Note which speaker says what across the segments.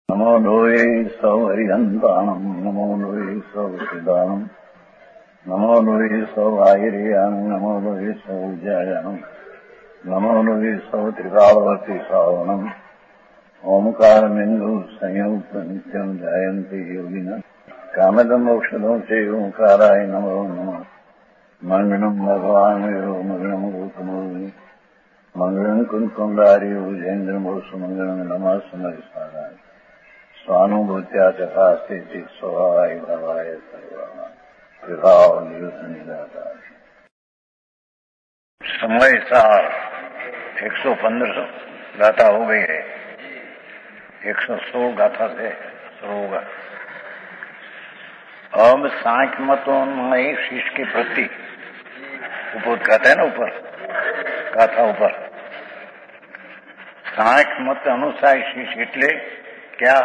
Speaker 1: नमो लोये सौहरिहन्ताणम् नमो लोये सौहृदानम् नमो लोये सौभागिर्यानम् नमो लोये सौजायानम् नमो लोये सौत्रिकावती सावनम् ओंकारमिन्दु संयुक्त नित्यम् जायन्ति योगिनः कामदम् मोक्षदम् च ओंकाराय नमो नमः मङ्गलम् भगवान् वीरो मङ्गलम् गौतमो मङ्गलम् कुन्कुण्डारि उजेन्द्रमोसु मङ्गलम् नमः समरिसाराय स्वानुभूत्या चकास्ते स्वभावाय भवाय विभाव निदाता समय सार 115 गाथा हो गई है। 116 गाथा से शुरू होगा। अब सांख्य मतों में शिष्य के प्रति उपोध कहते हैं ना, ऊपर गाथा ऊपर सांख्य मत अनुसार शिष्य એટલે क्या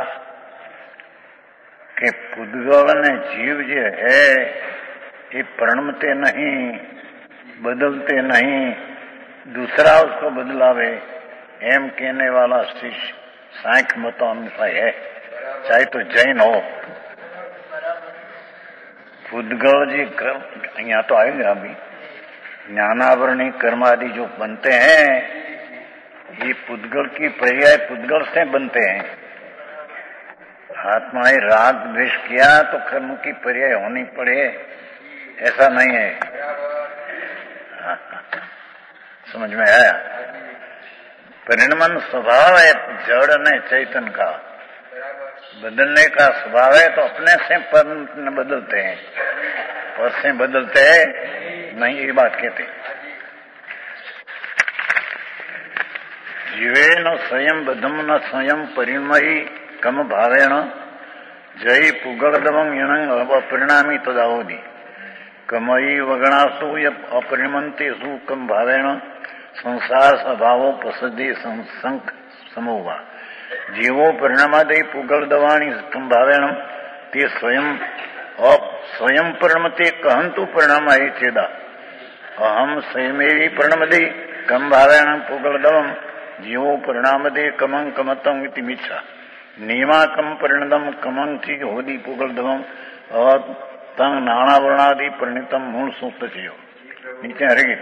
Speaker 1: कि पुद्गल ने जीव जो है ये प्रणमते नहीं, बदलते नहीं, दूसरा उसको बदलावे एम कहने वाला शिष्य सांख्य मतों अनुसार है, चाहे तो जैन हो। पुद्गल जी यहाँ तो आएंगे अभी ज्ञानावरणी कर्म आदि जो बनते हैं ये पुद्गल की पर्याय पुद्गल से बनते हैं। आत्मा ने राग द्वेष किया तो कर्म की पर्याय होनी पड़े ऐसा नहीं है। समझ में आया? परिणमन स्वभाव है जड़ ने चैतन का, बदलने का स्वभाव है, तो अपने से पर बदलते हैं और से बदलते हैं नहीं, ये बात कहते। जीवे न स्वयं बद्धम न स्वयं परिणमयी कम भावेण जय पुगड़दमं यणं अपरिणामी तदावधि कमयी वगणासु अपरिणमन्तेषु कम भावेण संसार स्वभावो प्रसिद्धि संक समोवा जीवो परिणामादि पुगड़दवाणी कम भावेण ते स्वयं परिणमते कहंतु परिणामाय चेदा अहम स्वयमेवी परिणमदे कम भावेण पुगड़दवम जीवो परिणामदे कमं कमतम इति मिच्छा नियमाकम परिणतम कमं ची होदी पुगलधम और तंग नाना वर्णादि परिणतम मूल सूत्र चयो। नीचे हरेगी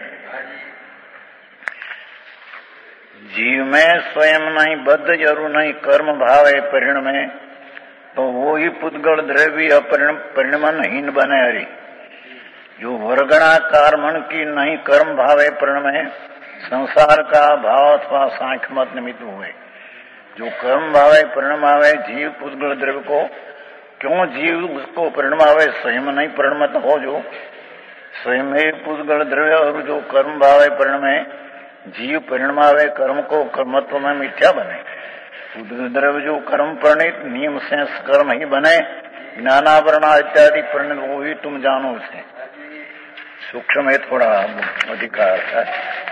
Speaker 1: जीव में स्वयं नहीं बद्ध जरूर नहीं कर्म भाव है परिण में, तो वो ही पुद्गल द्रव्य परिणमनहीन बने। हरी जो वर्गणाकार मन की नहीं कर्म भाव है परिण में संसार का भाव अथवा सांख्य मत निमित्त हुए। जो कर्म भावे परिणाम आवे जीव पुद्गल द्रव्य को, क्यों जीव उसको परिणाम आवे? स्वयं नहीं परिणमत हो, जो स्वयं ही पुद्गल द्रव्य और जो कर्म भावे परिणाम है जीव परिणाम आवे कर्म को कर्मत्व में मिथ्या बने। पुद्गल द्रव्य जो कर्म परिणित नियम से कर्म ही बने, ज्ञानावरणा इत्यादि परिणित वो ही तुम जानो। उसे सूक्ष्म है थोड़ा अधिकार है।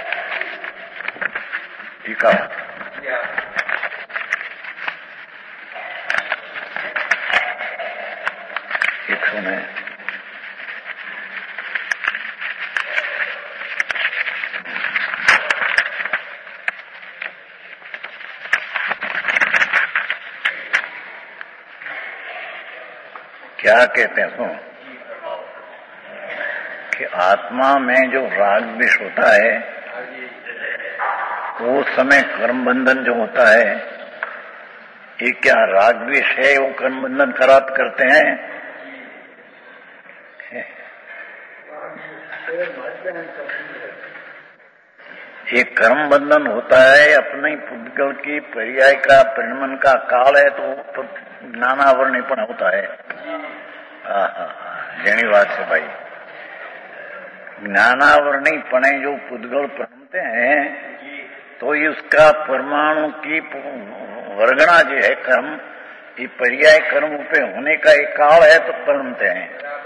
Speaker 1: ठीक है, सुने क्या कहते हैं? सुनो कि आत्मा में जो राग द्वेष होता है वो समय कर्म बंधन जो होता है, ये क्या राग द्वेष है वो कर्म बंधन करात करते हैं? ये कर्म बंधन होता है अपने पुद्गल की पर्याय का परिणमन का काल है, तो ज्ञानावरणीपन होता है। जैनी बात से भाई, ज्ञानावरणीपने जो पुद्गल परिणमते हैं तो ये उसका परमाणु की वर्गणा जो है कर्म, ये पर्याय कर्म पे होने का एक काल है तो परिणमते हैं।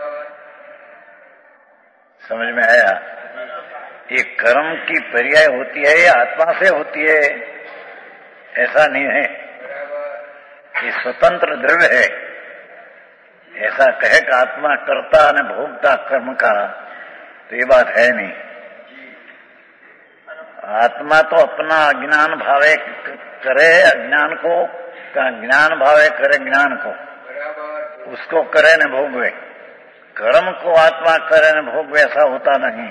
Speaker 1: समझ में आया? ये कर्म की पर्याय होती है, ये आत्मा से होती है ऐसा नहीं है। ये स्वतंत्र द्रव्य है, ऐसा कहे कि आत्मा कर्ता ने भोगता कर्म का, तो ये बात है नहीं। आत्मा तो अपना अज्ञान भावे करे, अज्ञान को का ज्ञान भावे करे ज्ञान को, उसको करे न भोगवे। कर्म को आत्मा करे न भोगवे ऐसा होता नहीं।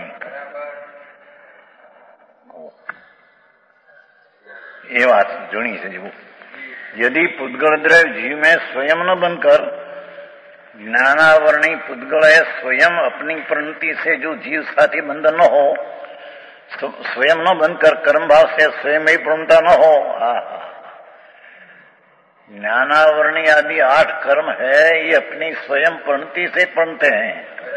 Speaker 1: ये बात जुड़ी से जो यदि पुद्गल द्रव्य जीव में स्वयं न बनकर, ज्ञानावरणी पुद्गल है स्वयं अपनी प्रणति से जो जीव साथी बंधन न हो, स्वयं न बनकर कर्म भाव से स्वयं ही प्रणता न हो। ज्ञानावरणी आदि 8 कर्म है, ये अपनी स्वयं प्रणति से प्रणते हैं।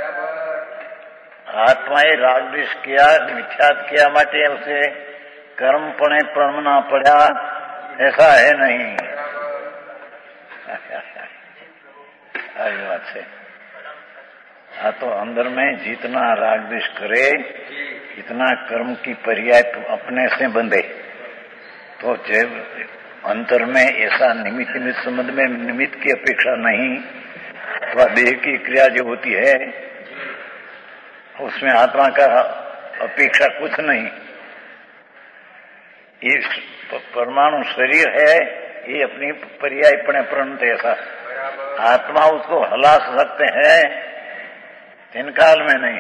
Speaker 1: आत्माए राग द्वेष किया, मिथ्यात किया, माटे उसे कर्म पणे प्रणना पड़ा, ऐसा है नहीं। बात से तो अंदर में जितना राग द्वेष करे, इतना कर्म की पर्याय अपने से बंधे, तो जब अंतर में ऐसा निमित्त संबंध में निमित्त की अपेक्षा नहीं, अथवा देह की क्रिया जो होती है उसमें आत्मा का अपेक्षा कुछ नहीं। ये परमाणु शरीर है, ये अपनी पर्यायपणे प्रणत ऐसा, आत्मा उसको हला सकते हैं, तिनकाल में नहीं।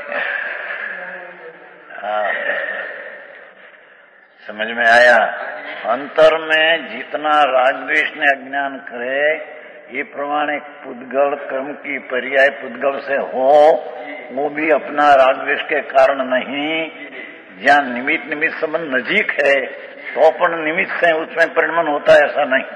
Speaker 1: समझ में आया? अंतर में जितना राग द्वेष ने अज्ञान करे, ये प्रमाण एक पुद्गल कर्म की पर्याय पुद्गल से हो, वो भी अपना राग द्वेष के कारण नहीं। जहाँ निमित्त संबंध नजीक है तो अपन निमित्त से उसमें परिणमन होता है, ऐसा नहीं।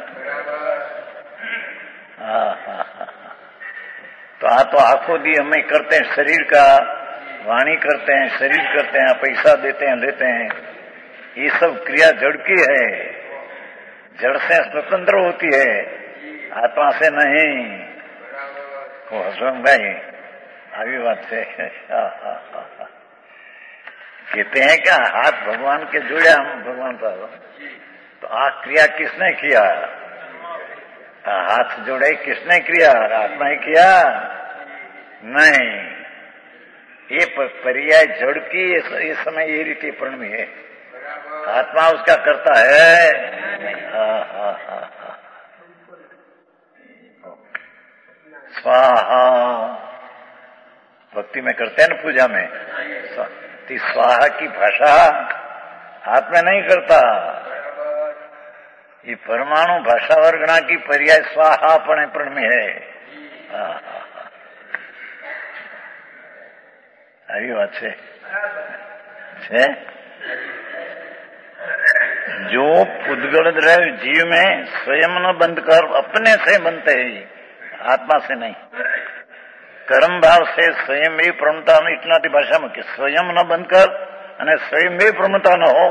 Speaker 1: तो आंखों दी हमें करते हैं शरीर का, वाणी करते हैं, शरीर करते हैं, पैसा देते हैं, लेते हैं, ये सब क्रिया जड़ की है, जड़ से स्वतंत्र होती है, आत्मा से नहीं। वो हसम भाई अभी बात से कहते हैं क्या हाथ भगवान के जोड़े हम भगवान पर, तो आ क्रिया किसने किया? हाथ जोड़े किसने किया? आत्मा ही किया नहीं। ये पर्याय जड़ की इस समय ये रीति प्रणमी है, आत्मा उसका करता है। स्वाहा भक्ति में करते हैं ना, पूजा में स्वाहा की भाषा हाथ में नहीं करता, ये परमाणु भाषा वर्गणा की पर्याय स्वाहा प्रण में है। આવી વાત છે जो पुद्गल द्रव्य जीव में स्वयं न बंध कर अपने से बनते ही, आत्मा से नहीं। कर्म भाव से स्वयं भी प्रमता न, इतना थी भाषा में कि स्वयं न बनकर અને स्वयं भी प्रमता न हो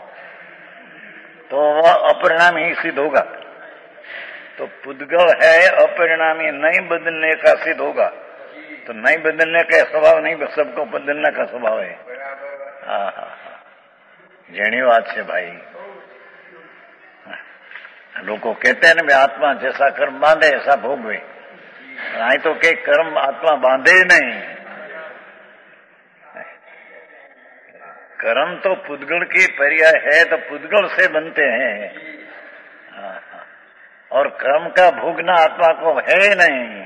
Speaker 1: तो वह अपरिणामी सिद्ध होगा। तो पुद्गल है अपरिणामी, नहीं बदलने का सिद्ध होगा। तो नहीं बदलने का स्वभाव नहीं, सबको बदलने का स्वभाव है। हाँ हाँ हाँ, जेनी बात है भाई। लोग कहते हैं ना आत्मा जैसा कर्म बांधे ऐसा भोगवे, आई तो के कर्म आत्मा बांधे नहीं। कर्म तो पुद्गल की पर्याय है, तो पुद्गल से बनते हैं। और कर्म का भोगना आत्मा को है नहीं।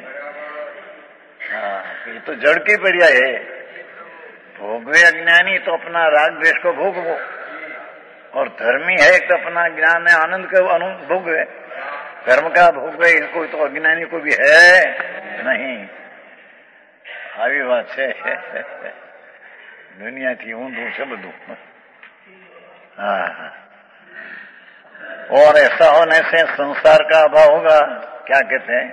Speaker 1: ये तो जड़ की पर्याय है। भोगवे अज्ञानी तो अपना राग द्वेष को भोगवो, और धर्मी है तो अपना ज्ञान है आनंद को भोगवे। कर्म का भोगवे इनको तो अज्ञानी को भी है नहीं। આવી વાત છે, दुनियाથી ऊंधू છે બધું। हाँ, और ऐसा होने से संसार का अभाव होगा। क्या कहते हैं?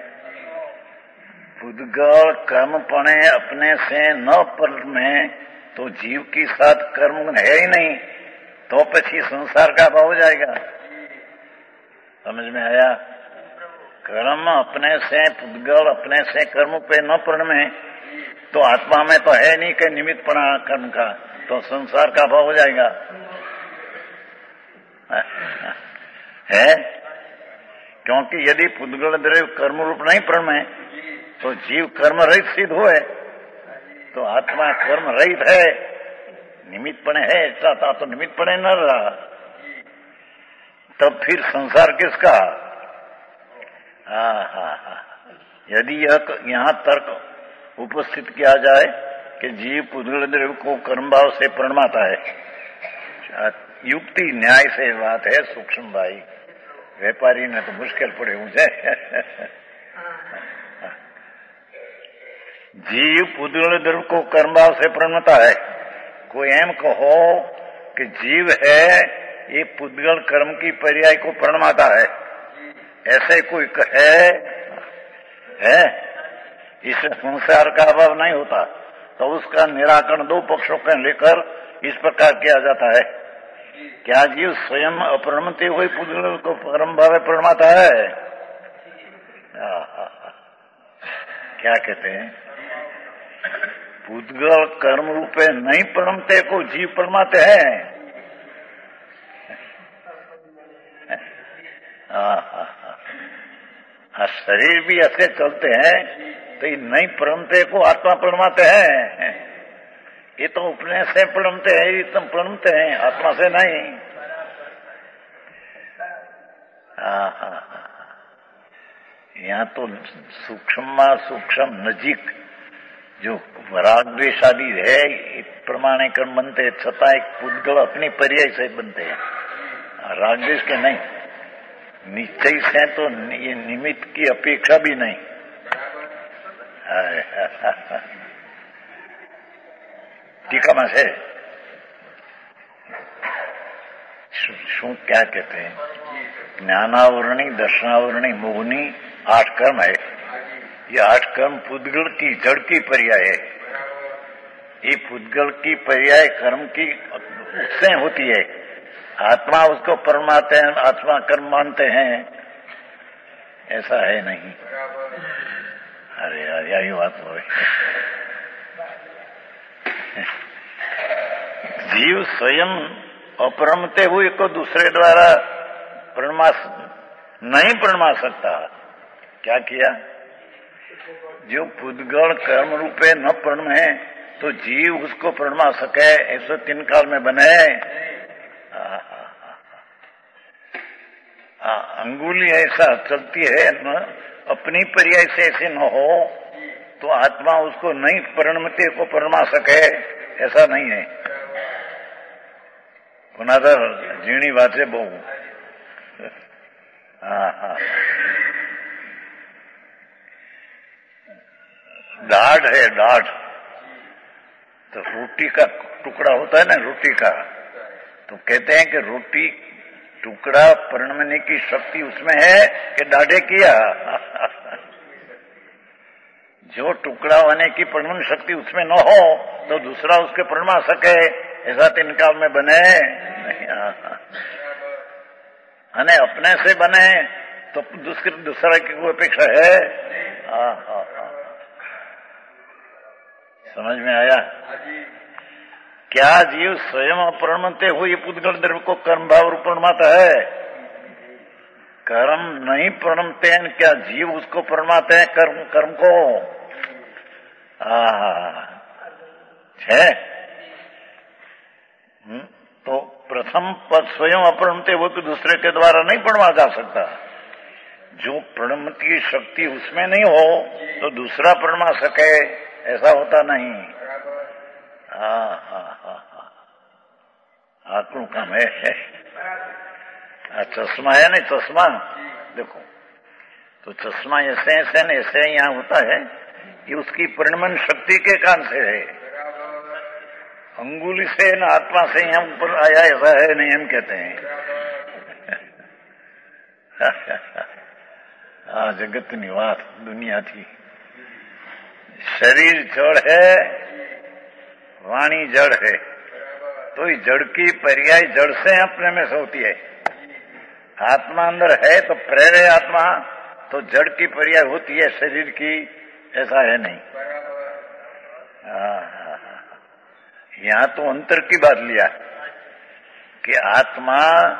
Speaker 1: पुद्गल कर्मपणे अपने से न परमे तो जीव की साथ कर्म है ही नहीं, तो पछी संसार का अभाव हो जाएगा। समझ में आया? कर्म अपने से, पुद्गल अपने से कर्म पे न परमे तो आत्मा में तो है नहीं कि निमित्त पड़ा कर्म का, तो संसार का अभाव हो जाएगा। है क्योंकि यदि पुद्गल द्रव्य कर्म रूप नहीं परमे तो जीव कर्म रहित सिद्ध हुए, तो आत्मा कर्म रहित है, निमित्त पड़े है, चाहता तो निमित्त पड़े न रहा। तब फिर संसार किसका? हाँ। यदि यहाँ तर्क उपस्थित किया जाए कि जीव पुद्गल द्रव्य को कर्म भाव से प्रणमाता है, युक्ति न्याय से बात है सूक्ष्म भाई, व्यापारी ने तो मुश्किल पड़े मुझे। जीव पुद्गल द्रव्य को कर्म भाव से प्रणमाता है। कोई एम कहो कि जीव है ये पुद्गल कर्म की पर्याय को प्रणमाता है, ऐसे कोई कहे है, इससे संसार का अभाव नहीं होता, तो उसका निराकरण दो पक्षों के लेकर इस प्रकार किया जाता है। क्या जीव स्वयं अप्रणमते हुए पुद्गल को कर्म भाव प्रणमाता है? क्या कहते हैं? पुद्गल कर्म रूपे नहीं प्रणमते को जीव प्रणमाते हैं। शरीर भी ऐसे चलते हैं तो ये नहीं प्रणमते को आत्मा प्रणमाते हैं। ये तो अपने से प्रणमते हैं, ये तो प्रणमते हैं, आत्मा से नहीं। यहाँ तो सूक्ष्म नजीक जो राग द्वेष आदि है प्रमाणे कर्म बनते हैं, छता एक पुद्गल अपनी पर्याय से बनते हैं, राग द्वेष के नहीं। निश्चय से तो ये निमित्त की अपेक्षा भी नहीं। टीका में से शू क्या कहते हैं? ज्ञानावरणी, दर्शनावरणी, मोहनी 8 कर्म है। ये 8 कर्म पुद्गल की जड़ की पर्याय है। ये पुद्गल की पर्याय कर्म की उससे होती है। आत्मा उसको परमाते हैं, आत्मा कर्म मानते हैं, ऐसा है नहीं। अरे यार यही बात हो। जीव स्वयं अपरमते हुए को दूसरे द्वारा नहीं प्रणमा सकता। क्या किया? जो पुद्गल कर्म रूपे न प्रणमे तो जीव उसको प्रणमा सके, ऐसे 3 काल में बने। अंगुली ऐसा चलती है न, अपनी पर्याय से ऐसे न हो तो आत्मा उसको नहीं प्रणमते को प्रणमा सके, ऐसा नहीं है। पुनादर जीणी बात है बहु। दाढ़ है, दाढ़ तो रोटी का टुकड़ा होता है ना, रोटी का, तो कहते हैं कि रोटी टुकड़ा प्रणमने की शक्ति उसमें है कि दाढ़े किया। जो टुकड़ा होने की प्रणमन शक्ति उसमें न हो तो दूसरा उसके प्रणमा सके, ऐसा 3 काल में बने नहीं। अपने से बने तो दूसरा की कोई अपेक्षा है? समझ में आया? क्या जीव स्वयं प्रणमते हुए पुद्गल द्रव्य को कर्म भाव रूप प्रणमाता है? कर्म नहीं प्रणमते हैं, क्या जीव उसको प्रणमाते हैं? कर्म को है। तो प्रथम पद स्वयं अप्रणमते हुए तो दूसरे के द्वारा नहीं प्रणमा जा सकता। जो प्रणमति की शक्ति उसमें नहीं हो तो दूसरा प्रणमा सके, ऐसा होता नहीं। आंखों का है। चश्मा है ना, चश्मा देखो तो चश्मा ऐसे ऐसे यहाँ होता है, ये उसकी प्रणमन शक्ति के कारण से है। अंगुली से न आत्मा से यहाँ ऊपर आया, ऐसा है नहीं, हम कहते हैं। जगत निवास दुनिया थी। शरीर जड़ है, वाणी जड़ है, तो इस जड़ की पर्याय जड़ से अपने में से होती है। आत्मा अंदर है तो प्रेरय आत्मा, तो जड़ की पर्याय होती है शरीर की, ऐसा है नहीं। यहां तो अंतर की बात लिया कि आत्मा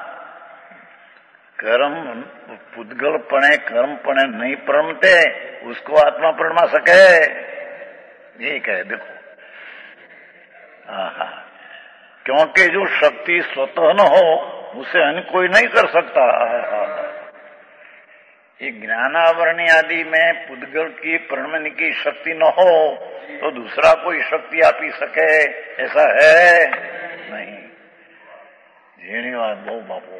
Speaker 1: कर्म पुद्गल पणे कर्म पणे नहीं प्रणमते, उसको आत्मा प्रणमा सके, ये कहे। देखो क्योंकि जो शक्ति स्वतः न हो उसे अन्य कोई नहीं कर सकता। ये ज्ञानावरणी आदि में पुद्गल की प्रणमन की शक्ति न हो तो दूसरा कोई शक्ति आप ही सके, ऐसा है नहीं। झीणी बात बहु बापू।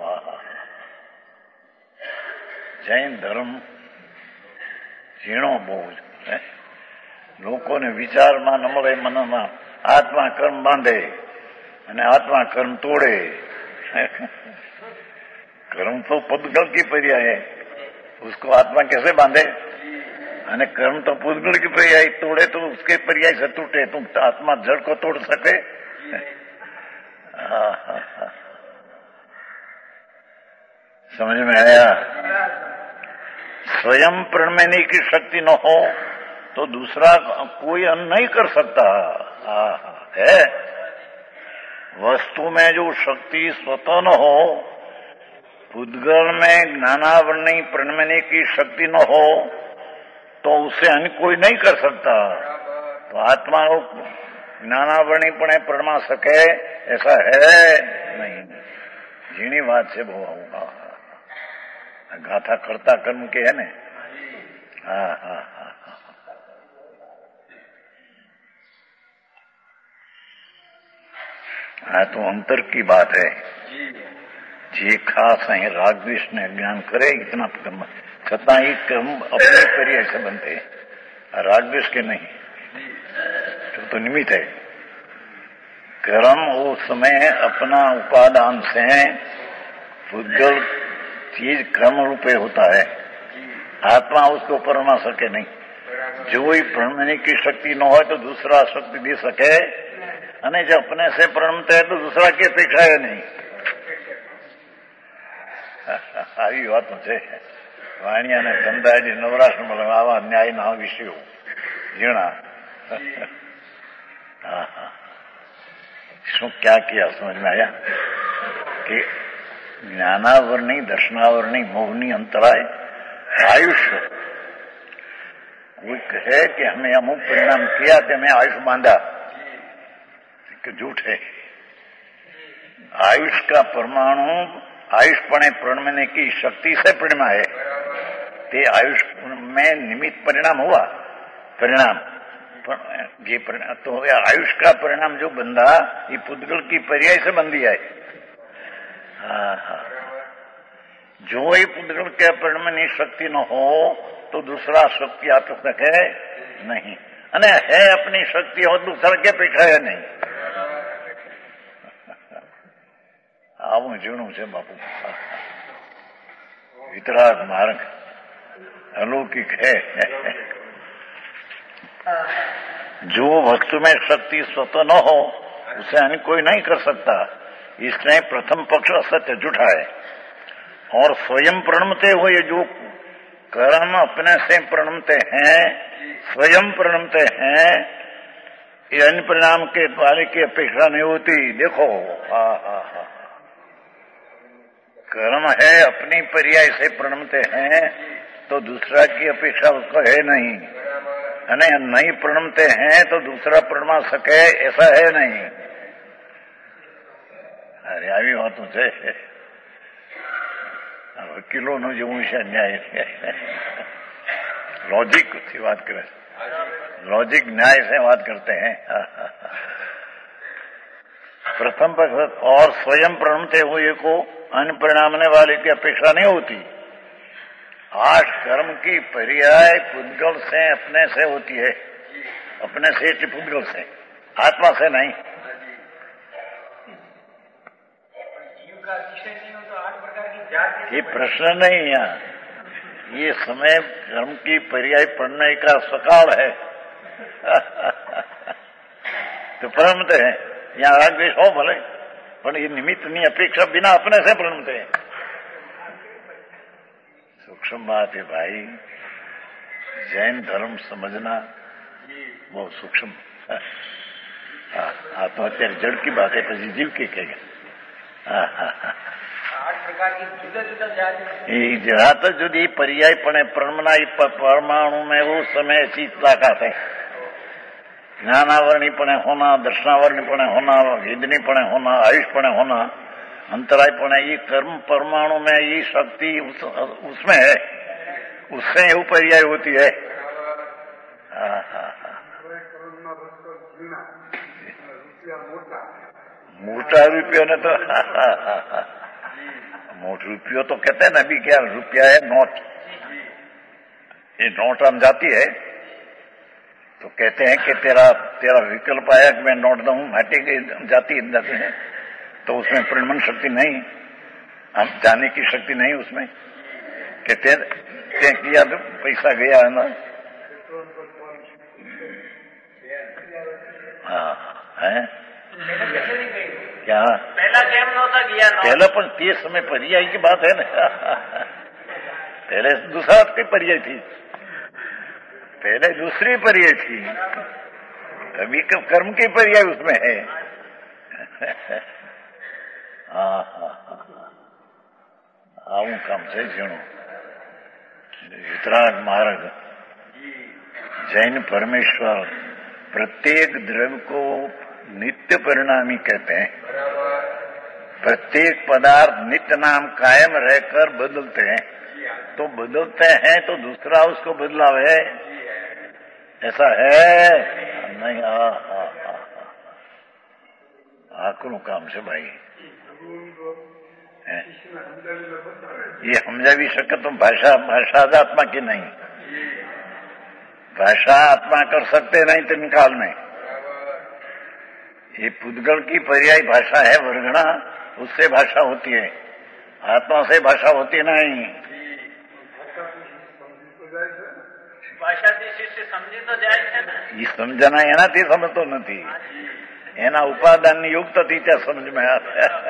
Speaker 1: जैन धर्म ઝીણો બહુ છે। લોકોને વિચારમાં ન મળે, મનમાં આત્મા કર્મ બાંધે અને આત્મા કર્મ તોड़े। कर्म तो पुद्गल की पर्याय है, उसको आत्मा कैसे बांधे? अने कर्म तो पुद्गल की पर्याय तोड़े तो उसके पर्याय से टूटे। तुम आत्मा जड़ को तोड़ सके? समझ में आया? स्वयं प्रणमनी की शक्ति न हो तो दूसरा कोई अन्न नहीं कर सकता है। वस्तु में जो शक्ति स्वतः न हो, पुद्गल में ज्ञानावरणी प्रणमनी की शक्ति न हो तो उसे अन्य कोई नहीं कर सकता। तो आत्मा ज्ञानावरणी पणे प्रणमा सके ऐसा है नहीं। झीणी बात से वो होगा। गाथा करता कर्म के है ने। हाँ तो अंतर की बात है। जे खास है राग द्वेष ने अज्ञान करे इतना कर्म, छता ही कर्म अपने करिए ऐसे बनते हैं, राग द्वेष के नहीं। तो निमित्त है। कर्म उस समय अपना उपादान से पुद्गल चीज कर्म रूपे होता है, आत्मा उसको परमा सके नहीं। जो ही प्रणमनी की शक्ति न हो तो दूसरा शक्ति दे सके, અને જો अपने से प्रणमते है तो दूसरा की अपेक्षा है नहीं। આવી વાતો છે। વાણિયા ને ધંધાજી નવરાશ્રમ આવા ન્યાયના વિષયો ઝીણા। શું क्या किया समझ में आया कि ज्ञानावरणी दर्शनावरणी मोहनी अंतराय आयुष्य। कोई कहे कि हमें अमुक परिणाम किया कि हमें आयुष बांधा, झूठ है। आयुष का परमाणु आयुषपणे प्रणमने की शक्ति से परिणमा है। ते आयुष में निमित्त परिणाम हुआ, परिणाम ये परिणाम तो आयुष का परिणाम जो बंधा ये पुद्गल की पर्याय से बंधी है। जो ही पुद्गल के प्रणमनी शक्ति न हो तो दूसरा शक्ति आप सके नहीं। अने है अपनी शक्ति हो दूसरा के अपेक्षा है नहीं। આવું ઝીણું છે બાપુ। વિતરાગ માર્ગ अलौकिक है। जो वस्तु में शक्ति स्वतः न हो उसे अन्य कोई नहीं कर सकता, इसलिए प्रथम पक्ष असत्य झूठा है। और स्वयं प्रणमते हुए जो कर्म अपने से प्रणमते हैं, स्वयं प्रणमते हैं, ये अन्य परिणाम के वाले की अपेक्षा नहीं होती। देखो कर्म है अपनी पर्याय से प्रणमते हैं तो दूसरा की अपेक्षा उसको है नहीं। नहीं प्रणमते हैं तो दूसरा प्रणमा सके ऐसा है नहीं। अरे આવી વાતો છે। વકીલોનું જેવું છે ન્યાય। लॉजिक की बात करे, लॉजिक न्याय से बात करते हैं। प्रथम पक्ष और स्वयं प्रणमते हुए को अन्य परिणामने वाले की अपेक्षा नहीं होती। आठ कर्म की पर्याय पुद्गल से अपने से होती है, अपने से पुद्गल से, आत्मा से नहीं। ये प्रश्न नहीं यहाँ, ये समय कर्म की पर्याय पढ़ने का सकाल है। तो प्रणमते हैं, यहाँ राग द्वेष हो भले, पर ये निमित्त नहीं अपेक्षा बिना अपने से प्रणमते हैं। सूक्ष्म बात है भाई, जैन धर्म समझना बहुत सूक्ष्म। हाँ तो અત્યારે जड़ की बात है, પછી जीव की कहेगा। जात जुदी पर्याय पणे प्रणमना परमाणु में वो समय ऐसी ताकत है। ज्ञानावरणी पणे होना, दर्शनावरणी पणे होना, वेदनी पणे होना, आयुष पणे होना, अंतराय पणे, ये कर्म परमाणु में ये शक्ति उसमें है। उससे એવું पर्याय होती है। मोटा रुपये ने तो मोट रुपये तो कहते हैं ना, अभी क्या रुपया है नोट, ये नोट हम जाती है तो कहते हैं कि तेरा विकल्प आया कि मैं नोट दूं, हटी गई जाती है तो उसमें परिणमन शक्ति नहीं, हम जाने की शक्ति नहीं उसमें, कहते हैं किया तो पैसा गया है ना। हाँ है क्या
Speaker 2: पहला केम नहोता गया
Speaker 1: पहला, पर ते समय पर्याय की बात है ना। पहले दूसरा की पर्याय थी, पहले दूसरी पर्याय थी, अभी कर्म की पर्याय उसमें है। आऊं काम से जीणो वितराग मार्ग। जैन परमेश्वर प्रत्येक द्रव्य को नित्य परिणामी कहते हैं। प्रत्येक पदार्थ नित्य नाम कायम रहकर बदलते हैं, तो बदलते हैं तो दूसरा उसको बदलावे, ऐसा है नहीं। आकड़ों काम से भाई ये समझा भी सके तो भाषा आत्मा की नहीं, भाषा आत्मा कर सकते नहीं तीन काल में। ये पुद्गल की पर्याय भाषा है वर्गणा, उससे भाषा होती है, आत्मा से भाषा होती नहीं।
Speaker 2: ભાષાથી શિષ્ય સમજી તો જાય છે ને,
Speaker 1: એ સમજના એનાથી સમજતો નથી, એના ઉપાદાનની યુક્તથી ત્યાં સમજ में આવે।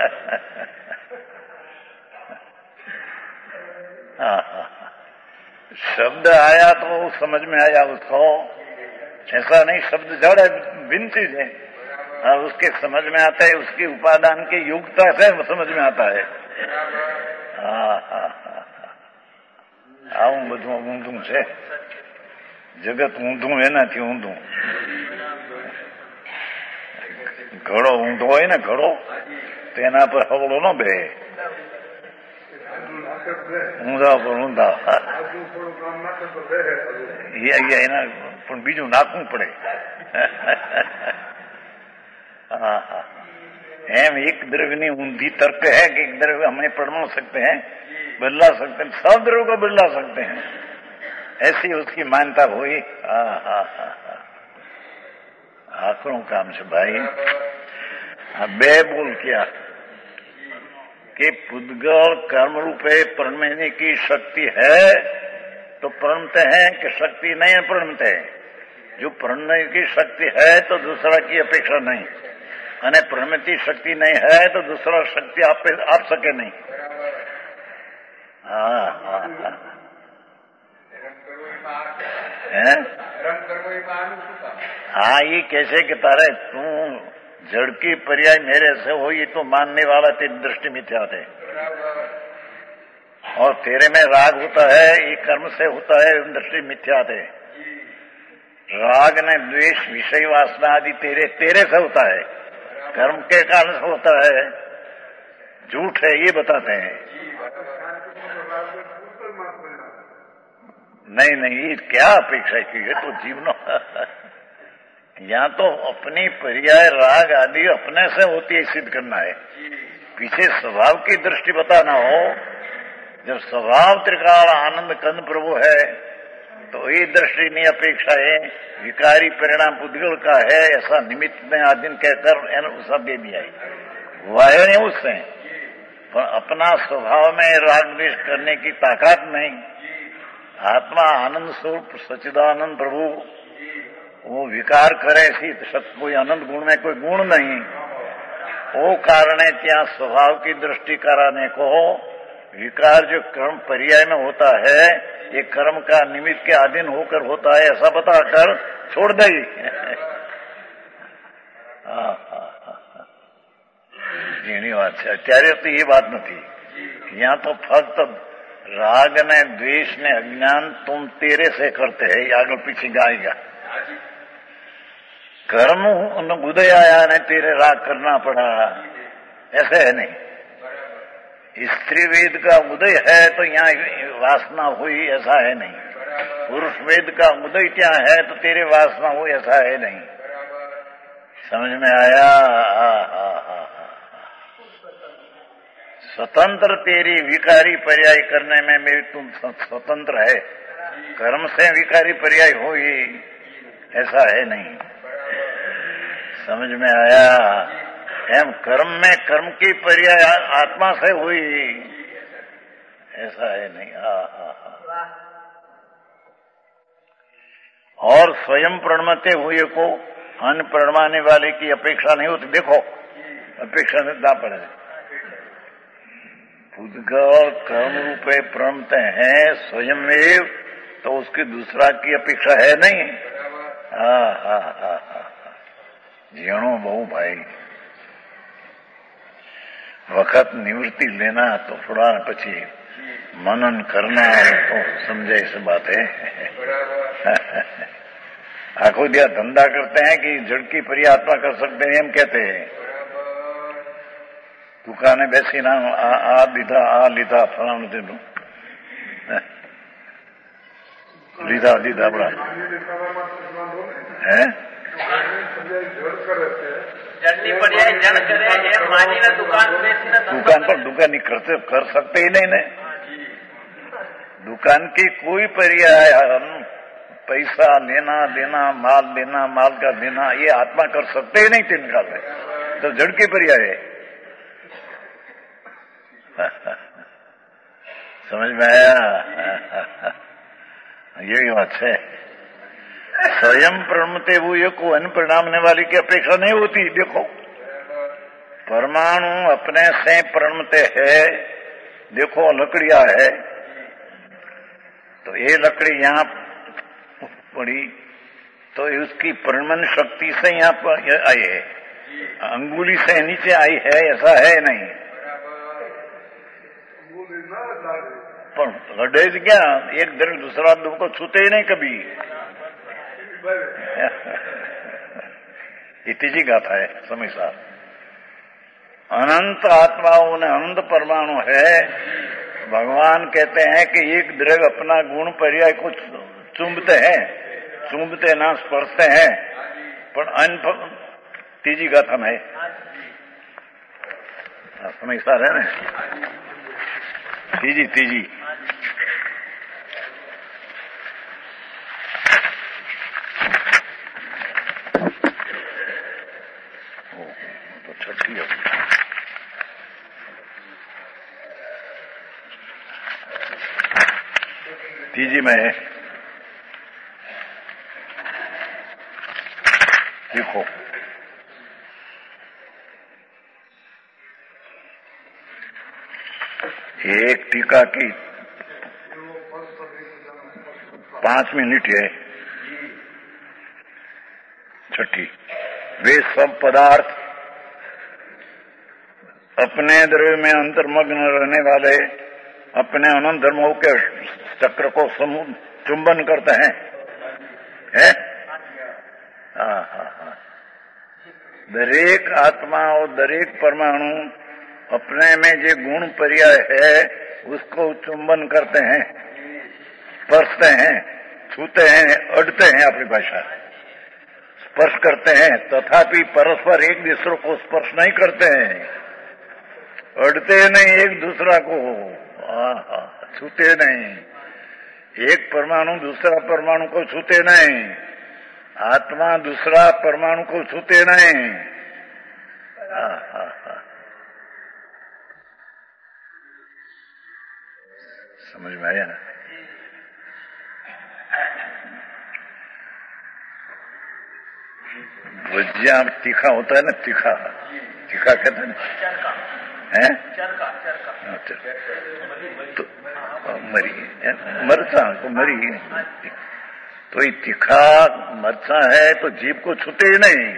Speaker 1: शब्द आया तो समझ में आया उसको, ऐसा नहीं शब्द जड़ है, भिन्न चीज है, और उसके समझ में आता है, उसकी उपादान की युक्तता से समझ में आता है। આવું બધું ઊંધું છે, જગત ઊંધું એનાથી ઊંધું। ઘડો ઊંધો હોય ને ઘડો, તેના પર હવળો ન બે, ઊંધા પર ઊંધા, એના પણ બીજું નાખવું પડે। એમ एक द्रव्य ની ऊंधी तर्क है कि एक द्रव्य हमें पढ़ा सकते हैं, बदला सकते हैं, सब द्रव्य को बदला सकते हैं, ऐसी उसकी मान्यता हुई। आखिरों काम से भाई बे बोल किया कि पुद्गल कर्म रूपे प्रणमने की शक्ति है तो प्रणमते हैं कि शक्ति नहीं प्रणमते हैं। जो प्रणमने की शक्ति है तो दूसरा की अपेक्षा नहीं, અને પ્રણમતી શક્તિ નહીં है तो दूसरा शक्ति आप सके नहीं। हाँ ये कैसे कि तारे तू जड़ की पर्याय मेरे से हो, ये तो मानने वाला तेरी दृष्टि मिथ्या थे, और तेरे में राग होता है, ये कर्म से होता है, दृष्टि मिथ्या थे। राग ने द्वेष विषय वासना आदि तेरे से होता है, कर्म के कारण से होता है, झूठ है ये बताते हैं। नहीं ये क्या अपेक्षा की है तो जीवनो यहाँ तो अपनी पर्याय राग आदि अपने से होती है सिद्ध करना है, पीछे स्वभाव की दृष्टि बताना हो। जब स्वभाव त्रिकाल आनंद कंद प्रभु है तो ये दृष्टि नहीं अपेक्षा है, विकारी परिणाम पुद्गल का है ऐसा निमित्त में आदिन कहकर उसका दे दिया है, वह नहीं उससे, पर अपना स्वभाव में राग द्वेष करने की ताकत नहीं। आत्मा आनंद स्वरूप सच्चिदानंद प्रभु, वो विकार करे सी कोई आनंद गुण में कोई गुण नहीं, वो कारण है त्या स्वभाव की दृष्टि कराने को। विकार जो कर्म पर्याय में होता है ये कर्म का निमित्त के अधीन होकर होता है ऐसा बताकर छोड़ दई। झीणी बात है, अत्यारे तो ये बात नहीं, यहाँ तो फक्त राग ने द्वेष ने अज्ञान तुम तेरे से करते हैं, आगे पीछे गाएगा। कर्म उदय आया ने तेरे राग करना पड़ा, ऐसे है नहीं। स्त्री वेद का उदय है तो यहाँ वासना हुई ऐसा है नहीं। पुरुष वेद का उदय क्या है तो तेरे वासना हुई ऐसा है नहीं। समझ में आया? स्वतंत्र तेरी विकारी पर्याय करने में मेरी तुम स्वतंत्र है, कर्म से विकारी पर्याय हो ही ऐसा है नहीं। समझ में आया? एम कर्म में कर्म की पर्याय आत्मा से हुई ऐसा है नहीं। और स्वयं प्रणमते हुए को अन्य प्रणमाने वाले की अपेक्षा नहीं होती। देखो अपेक्षा से ना पड़े, उद्गल कर्म रूपे प्रणमते हैं स्वयं में, तो उसकी दूसरा की अपेक्षा है नहीं। जीणो बहु भाई, वक्त निवृत्ति लेना तो थोड़ा પછી मनन करना तो समझे इस बात है। आखो दिया धंधा करते हैं कि झड़की परियात्मा कर सकते हैं, हम कहते हैं दुकाने बेसी ना आ लीधा फलाणु तेनु लीधा बड़ा है दुकान पर दुकान नहीं कर सकते ही नहीं। दुकान की कोई पर्याय पैसा लेना देना, माल देना, माल का देना, ये आत्मा कर सकते ही नहीं। तीन काल में तो जड़ की पर्याय है। समझ में आया? यही बात है। स्वयं प्रणमते हुए को अन्य परिणामने वाली की अपेक्षा नहीं होती। देखो परमाणु अपने से प्रणमते है। देखो लकड़ियां है तो ये लकड़ी यहां पड़ी तो उसकी प्रणमन शक्ति से यहां पर आई है, अंगुली से नीचे आई है ऐसा है नहीं। पर लड़े क्या एक दिन दूसरा आदमी को छूते ही नहीं कभी। ये तीजी गाथा है समय सार। अनंत आत्माओं ने अनंत परमाणु है। भगवान कहते हैं कि एक द्रव्य अपना गुण पर्याय को चुंबते हैं, चुंबते ना स्पर्शते हैं, पर अन्य तीजी गाथा में समय सार है ना, तीजी तो छठी है। तीजी में देखो एक टीका की 5 मिनट है। छठी, वे सब पदार्थ अपने द्रव्य में अंतर्मग्न रहने वाले अपने अनंत धर्मों के चक्र को चुंबन करते हैं। दरेक आत्मा और दरेक परमाणु अपने में जो गुण पर्याय है उसको चुंबन करते हैं, स्पर्शते हैं, छूते हैं, अड़ते हैं। अपनी भाषा स्पर्श करते हैं, तथापि परस्पर एक दूसरे को स्पर्श नहीं करते हैं, अड़ते नहीं एक दूसरा को, छूते नहीं। एक परमाणु दूसरा परमाणु को छूते नहीं, आत्मा दूसरा परमाणु को छूते नहीं। समझ में आया ना? भुजिया तीखा होता है ना, तीखा कहते हैं हैं तो मरी मरचा को मरी तो ये तीखा मरचा है तो जीभ को छूते ही नहीं।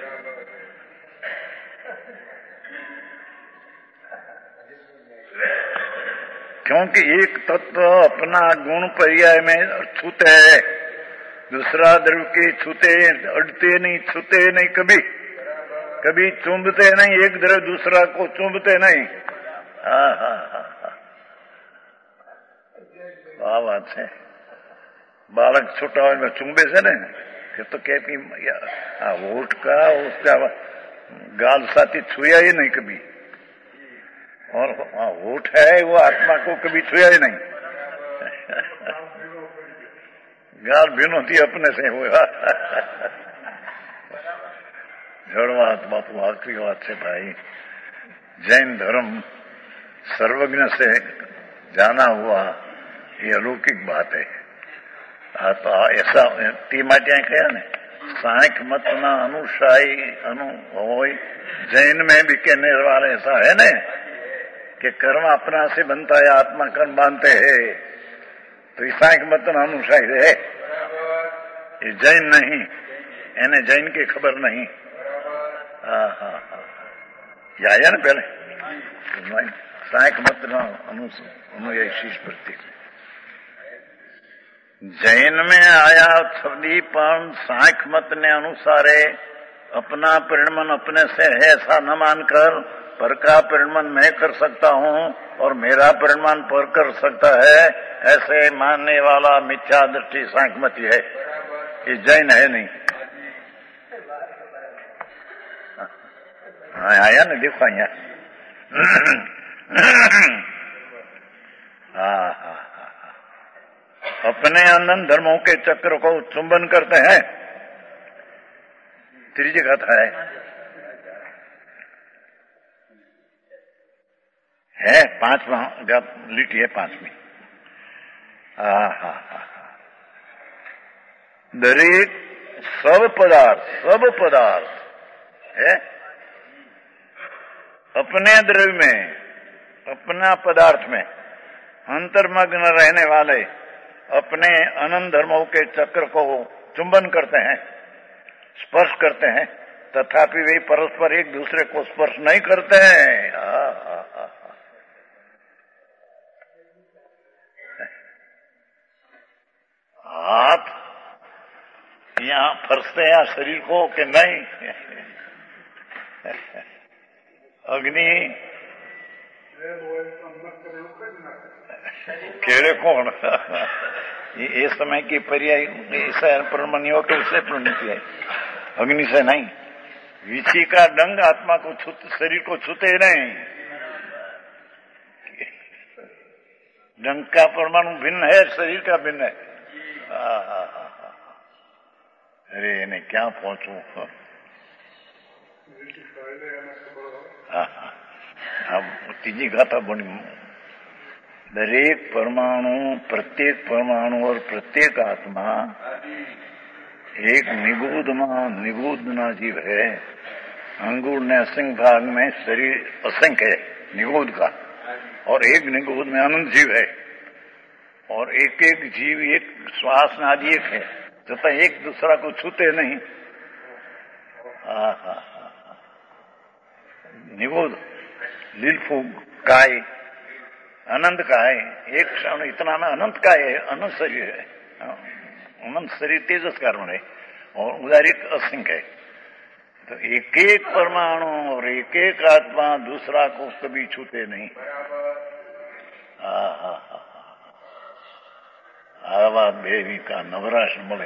Speaker 1: क्योंकि एक तत्व अपना गुण पर्याय में छूते है, दूसरा द्रव्य के छूते, अड़ते नहीं, छूते नहीं, कभी चुंबते नहीं, एक द्रव्य दूसरा को चुंबते नहीं। આ વાત છે. બાળક છોટા હોય ચૂંબે છે ને फिर तो कह कि वोट का उसका गाल साथी छुआ ही नहीं कभी, और वोट है वो आत्मा को कभी छुआ ही नहीं. गाल भीनो थी अपने से हुआ. जड़ बात बापू आखिरी बात से भाई, जैन धर्म सर्वज्ञ से जाना हुआ ये अलौकिक बात है. तो ऐसा માટે કયા ને सांख मत ना अनुसाई अनु हो. जैन में भी कहने वाले ऐसा है ना कि कर्म अपना से बनता है, आत्मा कर्म बांधते है. तो ये सांख मत ना अनुसाई है, ये जैन नहीं, એને जैन की खबर नहीं. हाँ हाँ हाँ, ये आया ना पहले सांख मत ना अनुयायी शीश प्रतीक. जैन में आया सदीपन सांख मत ने अनुसारे अपना परिणमन अपने से है ऐसा न मानकर पर का परिणमन मैं कर सकता हूँ और मेरा परिणमन पर कर सकता है, ऐसे मानने वाला मिथ्या दृष्टि सांखमती है. ये जैन है नहीं. आया ना, देखो आया. हाँ हाँ, अपने अनंत धर्मों के चक्र को चुंबन करते हैं. तीसरी कथा है 5वां लिटी है 5वीं. हाँ हाँ हाँ, दरेक सब पदार्थ है अपने द्रव्य में, अपना पदार्थ में अंतर्मग्न रहने वाले अपने अनंत धर्मों के चक्र को चुंबन करते हैं, स्पर्श करते हैं, तथापि वे परस्पर एक दूसरे को स्पर्श नहीं करते हैं. हाथ यहाँ फंसते हैं शरीर को कि नहीं. अग्नि केड़े कौन ये समय की पर्याय ऐसा परमनियों के उससे प्रणीति है, अग्नि से नहीं. विषि का डंग आत्मा को शरीर को छूते नहीं. डंग का परमाणु भिन्न है, शरीर का भिन्न है. अरे इन्हें क्या पहुंचू. अब तीजी गाथा बनी. दरेक परमाणु, प्रत्येक परमाणु और प्रत्येक आत्मा एक निगूढ़ जीव है. अंगूर ने असंख्य भाग में शरीर असंख्य है निगूढ़ का, और एक निगूढ़ में अनंत जीव है, और एक एक जीव एक श्वास आदि एक है, तथा एक दूसरा को छूते नहीं. निगूढ़ लीलफूग काय अनंत का है. एक क्षण इतना में अनंत का है, अनंत शरीर है. अनंत शरीर तेजस कारण है, और उधर एक असंख्य है. तो एक एक परमाणु और एक एक आत्मा दूसरा को कभी छूते नहीं. आवा देवी का नवराश મળે.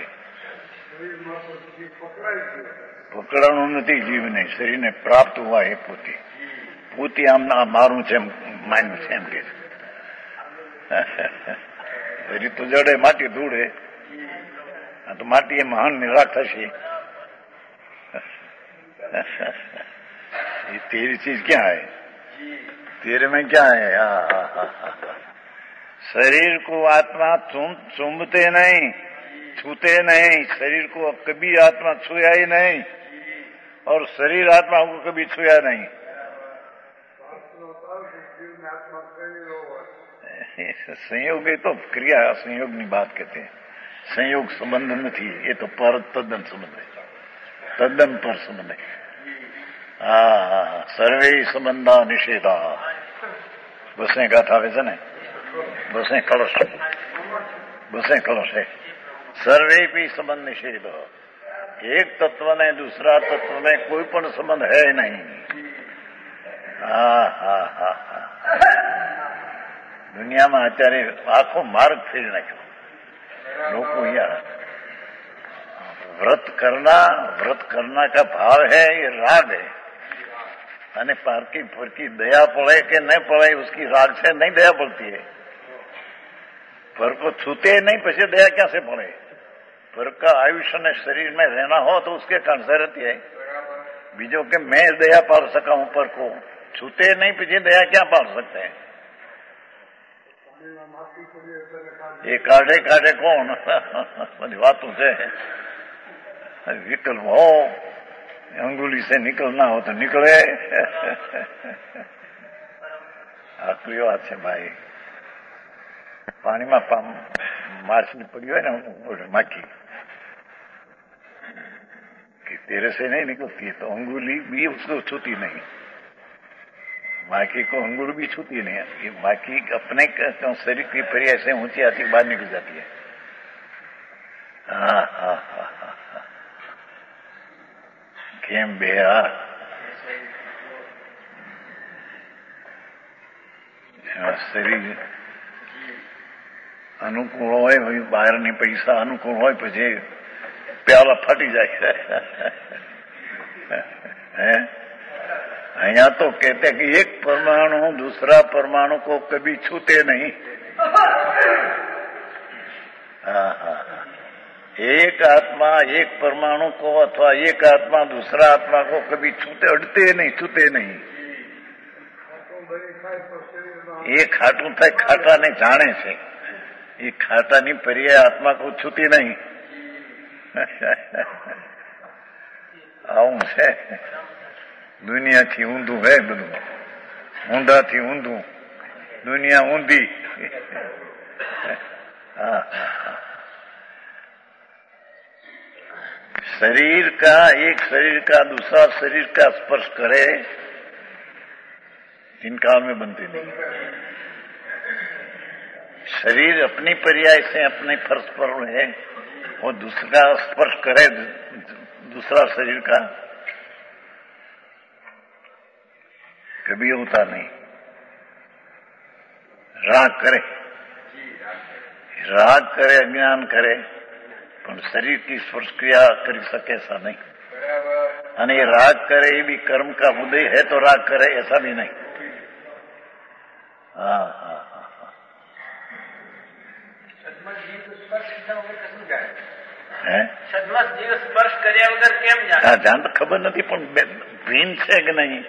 Speaker 1: પકડવાનું નથી જીવને, શરીરને પ્રાપ્ત हुआ है પોતે આમ મારું છે માન્યું છે એમ કે શરીર તો જડે માટી ધૂળે. આ તો માટી એ મહાન નિરાશ થશે. ये तेरी चीज क्या है, तेरे में क्या है. शरीर को आत्मा चूमते नहीं, छूते नहीं. शरीर को कभी आत्मा छुआ ही नहीं, और शरीर आत्मा को कभी छुआ नहीं. संयोग ये तो क्रिया संयोग की बात कहते हैं. संयोग संबंध नहीं, ये तो पर तद्दन संबंध है, तद्दन पर संबंध है. सर्वे संबंधा निषेधा. बसें गाथा वैसे ने बसें कलश है. सर्वे भी संबंध निषेध. एक तत्व ने दूसरा तत्व में कोई पण संबंध है नहीं. દુનિયામાં અત્યારે આખો માર્ગ ફેરી નાખ્યો. લોકો યાર व्रत करना का भाव है, ये राग है. અને પારકી ફરકી દયા પડે કે ન પડે उसकी राग से नहीं दया पड़ती है. पर को छूते नहीं પછી दया क्या से पड़े. पर का आयुष्य ने शरीर में रहना हो तो उसके कारण से रहती है. बीजों के मैं दया पाल सका हूं पर को छूते नहीं પછી दया क्या पाल सकते हैं. ये काढ़े काढ़े कौन बड़ी बातों से विकल्प हो, अंगुली से निकलना हो तो निकले. આકરી વાત છે ભાઈ. પાણીમાં માછલી પડી હોય ને માખી कि तेरे से नहीं निकलती तो अंगुली भी उसको छूती नहीं. माखी को अंगुल भी छूती नहीं. ये माखी अपने शरीर की परिया से ऊंची आती बाहर निकल जाती है. हाँ हाँ हाँ हाँ કેમ બે શરીર અનુકૂળ હોય બહારની પૈસા અનુકૂળ હોય પછી પ્યાલા ફાટી જાય. અહીંયા તો कहते कि एक परमाणु दूसरा परमाणु को कभी छूते नहीं. हाँ हाँ एक आत्मा एक परमाणु को अथवा एक आत्मा दूसरा आत्मा को कभी अड़ते नहीं. ये खाटू થાય ખાટાને જાણે છે. એ ખાટાની પર્યાય આત્મા को छूती नहीं. આવું છે. દુનિયાથી ઊંધું હે બધું. ઊંધાથી ઊંધું. દુનિયા ઊંધી. હા शरीर का एक शरीर का दूसरा शरीर का स्पर्श करे इन काल में बनते नहीं. शरीर अपनी पर्याय से अपने फर्श पर है और दूसरा स्पर्श करे दूसरा शरीर का कभी होता नहीं. राग करे अज्ञान करे પણ શરીર की स्पर्श क्रिया કરી શકે ऐसा नहीं. અને ये राग करे ये भी कर्म का उदय है तो राग करे ऐसा भी नहीं. हाँ हाँ हाँ हाँ
Speaker 2: जीव स्पर्श કર્યા વગર કેમ જાણે.
Speaker 1: હા જાણ તો ખબર નથી પણ ભીન છે કે નહીં,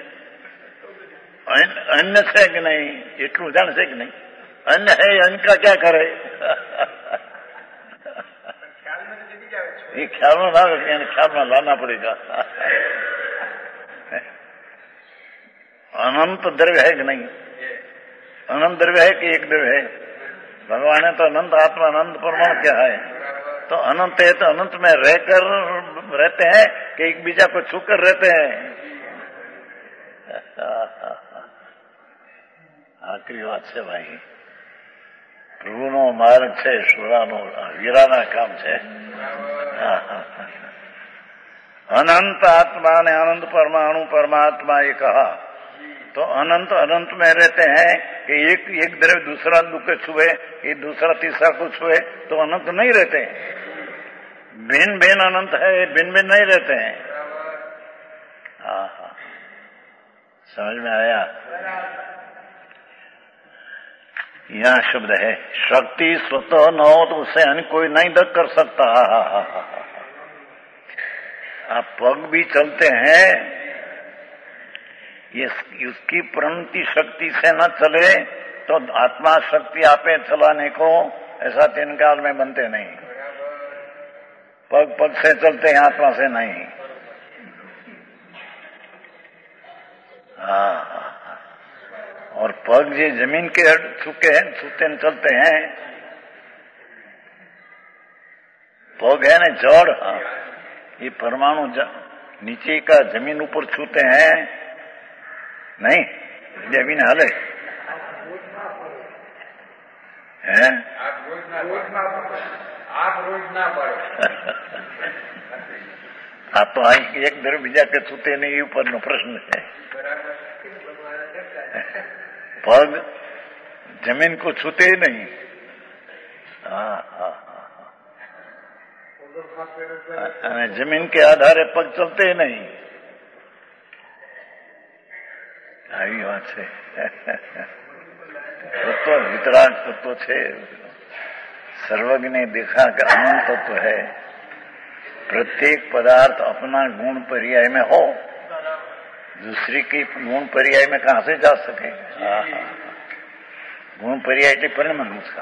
Speaker 1: અન્ય છે કે નહીં એટલું જાણશે કે નહીં. અન્ય હે અન્ય કા ક્યાં કરે ये ख्याल में ना रखें, ख्याल में लाना पड़ेगा. अनंत द्रव्य है कि नहीं. अनंत द्रव्य है कि एक द्रव्य है. भगवान है तो अनंत आत्मा अनंत परमाणु क्या है. तो अनंत है तो अनंत में रहकर रहते हैं कि एक बीजा को छूकर रहते हैं. आखिरी बात છે ભાઈ. પ્રભુનો માર્ગ છે, સુરાનો વીરાના કામ છે. अनंत आत्मा ने अनंत परमाणु परमात्मा ये कहा तो अनंत अनंत में रहते हैं कि एक द्रव्य दूसरा दुख छुए, ये दूसरा तीसरा को छुए तो अनंत नहीं रहते. भिन्न भिन्न अनंत है, भिन्न भिन्न नहीं रहते हैं. हाँ हाँ समझ में आया. यहाँ शब्द है शक्ति स्वतः न हो तो उससे अन्य कोई नहीं दग कर सकता. आप पग भी चलते हैं, ये उसकी प्रणति शक्ति से न चले तो आत्मा शक्ति आपे चलाने को ऐसा 3 काल में बनते नहीं. पग से चलते हैं, आत्मा से नहीं. हाँ और पग जो जमीन के छूते चलते हैं, पग है ना जड़. हाँ ये परमाणु नीचे का जमीन ऊपर छूते हैं नहीं, जमीन हले हैं. आप रोज ना पड़ो. आप तो एक द्रव्य बीजा के छूते नहीं, ऊपर नो प्रश्न है. पग जमीन को छूते ही नहीं। जमीन के आधारे पग चलते ही नहीं। આવી વાત છે। तत्व वितराग तत्व છે, सर्वज्ञ ने देखा कि अनंत तत्व है। प्रत्येक पदार्थ अपना गुण पर्याय में हो, दूसरी की गुण पर्याय में कहां से जा सके। गुण पर्याय के परिणाम उसका।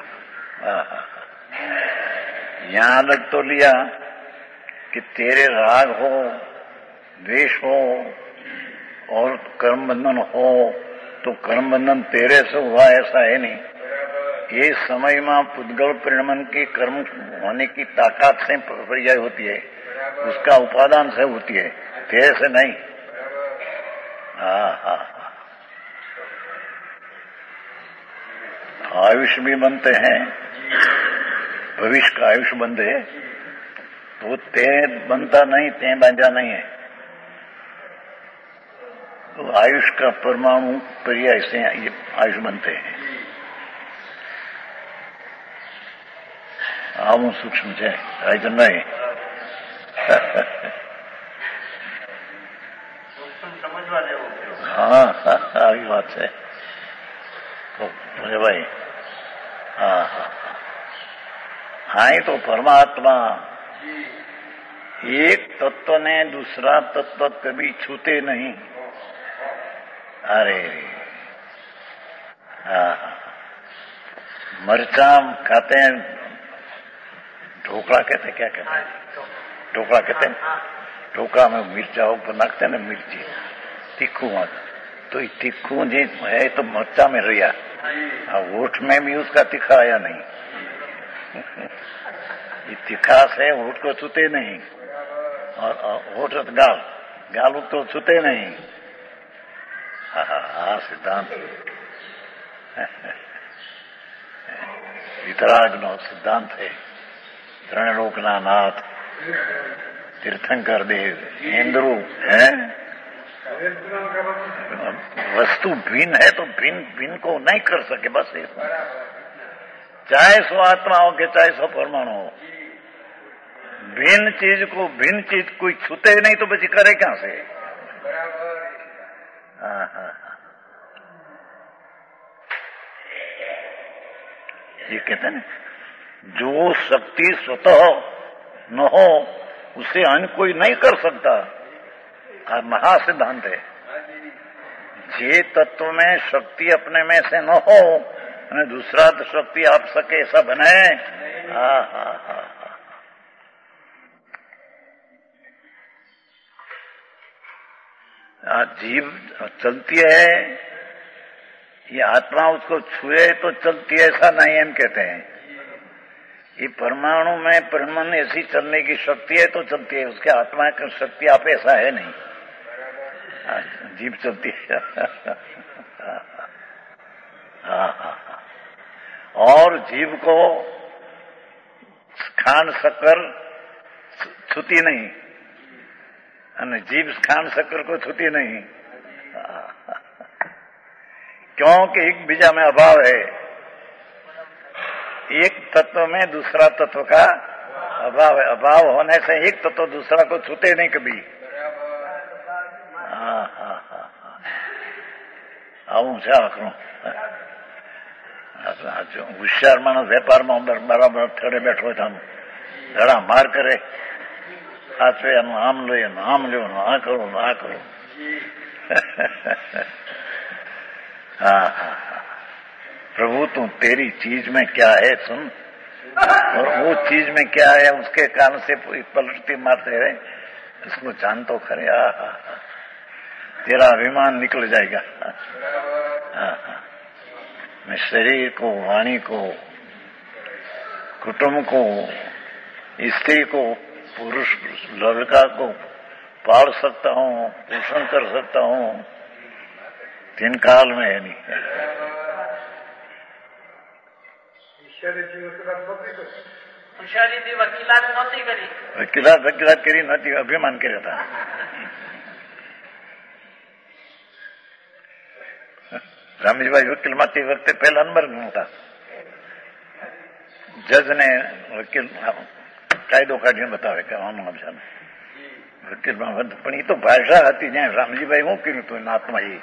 Speaker 1: यहां तक तो लिया कि तेरे राग हो, द्वेष हो और कर्म बंधन हो तो कर्म बंधन तेरे से हुआ ऐसा है नहीं। ये समय में पुद्गल परिणमन की कर्म होने की ताकत से पर्याय होती है, उसका उपादान से होती है, तेरे से नहीं। आयुष भी बनते हैं, भविष्य का आयुष बंधे तो ते बनता नहीं, ते बांधा नहीं है। तो आयुष का परमाणु पर्याय से ये आयुष बनते हैं। આવું સૂક્ષ્મ છે, આય તો નહીં। હા આવી વાત છે ભાઈ। हाँ तो परमात्मा एक तत्व ने दूसरा तत्व कभी छूते नहीं। अरे मरचा खाते हैं, ढोकला कहते, क्या कहते हैं, ढोकला कहते हैं। ढोकला में मिर्चा ऊपर नाखते हैं ना, मिर्ची तीखू। तो ये तीखू जी है तो मरचा में रिया, होठ में भी उसका तीखा आया नहीं। ये तीखा से होठ को छूते नहीं, और होठ गाल, गाल तो छूते नहीं। सिद्धांत वितराग नो सिद्धांत है। त्रणलोकना नाथ तीर्थंकर देव इंद्रु है। वस्तु भिन्न है तो भिन्न को नहीं कर सके, बस इतना। चाहे सो आत्मा हो के चाहे सो परमाणु हो, भिन्न चीज को भिन्न चीज कोई छूते ही नहीं तो बची करे क्या से। ये कहते हैं जो शक्ति स्वतः न हो उसे अन्य कोई नहीं कर सकता। महासिद्धांत है। जे तत्व में शक्ति अपने में से न हो और दूसरा तो शक्ति आप सके, ऐसा बने। जीव चलती है, ये आत्मा उसको छुए तो चलती है, ऐसा नहीं हम कहते हैं। ये परमाणु में परिणमन ऐसी चलने की शक्ति है तो चलती है, उसके आत्मा की शक्ति आप ऐसा है नहीं। जीव चलती है। और जीव को खांड शक्कर छूती नहीं, जीव खांड शक्कर को छूती नहीं, क्योंकि एक बीजा में अभाव है। एक तत्व में दूसरा तत्व का अभाव है। अभाव होने से एक तत्व दूसरा को छूते नहीं कभी। આવું છે આખરું। હોશિયાર માણસ વેપારમાં બરાબર થડે બેઠો હોય તો આમ ધડા માર કરે, સાચવે આમ લઈએ, આમ લો, આ કરો, આ કરો। प्रभु तू तेरी चीज में क्या है सुन, और वो चीज में क्या है उसके कारण से पलटती मारते रहे, इसको जान तो खरे। तेरा अभिमान निकल जाएगा। मैं शरीर को, वाणी को, कुटुंब को, स्त्री को, पुरुष लड़का को पाल सकता हूँ, पोषण कर सकता हूँ, 3 काल में है नहीं। वकीलात करी नहीं, अभिमान કર્યા था। રામજીભાઈ વકીલમાં તે વખતે પહેલા નંબર હતા. જજને વકીલ કાયદો કાઢીને બતાવે કે આનું છે વકીલમાં, પણ એ તો ભાષા હતી જ્યાં રામજીભાઈ શું કર્યું હતું નાથમાં એ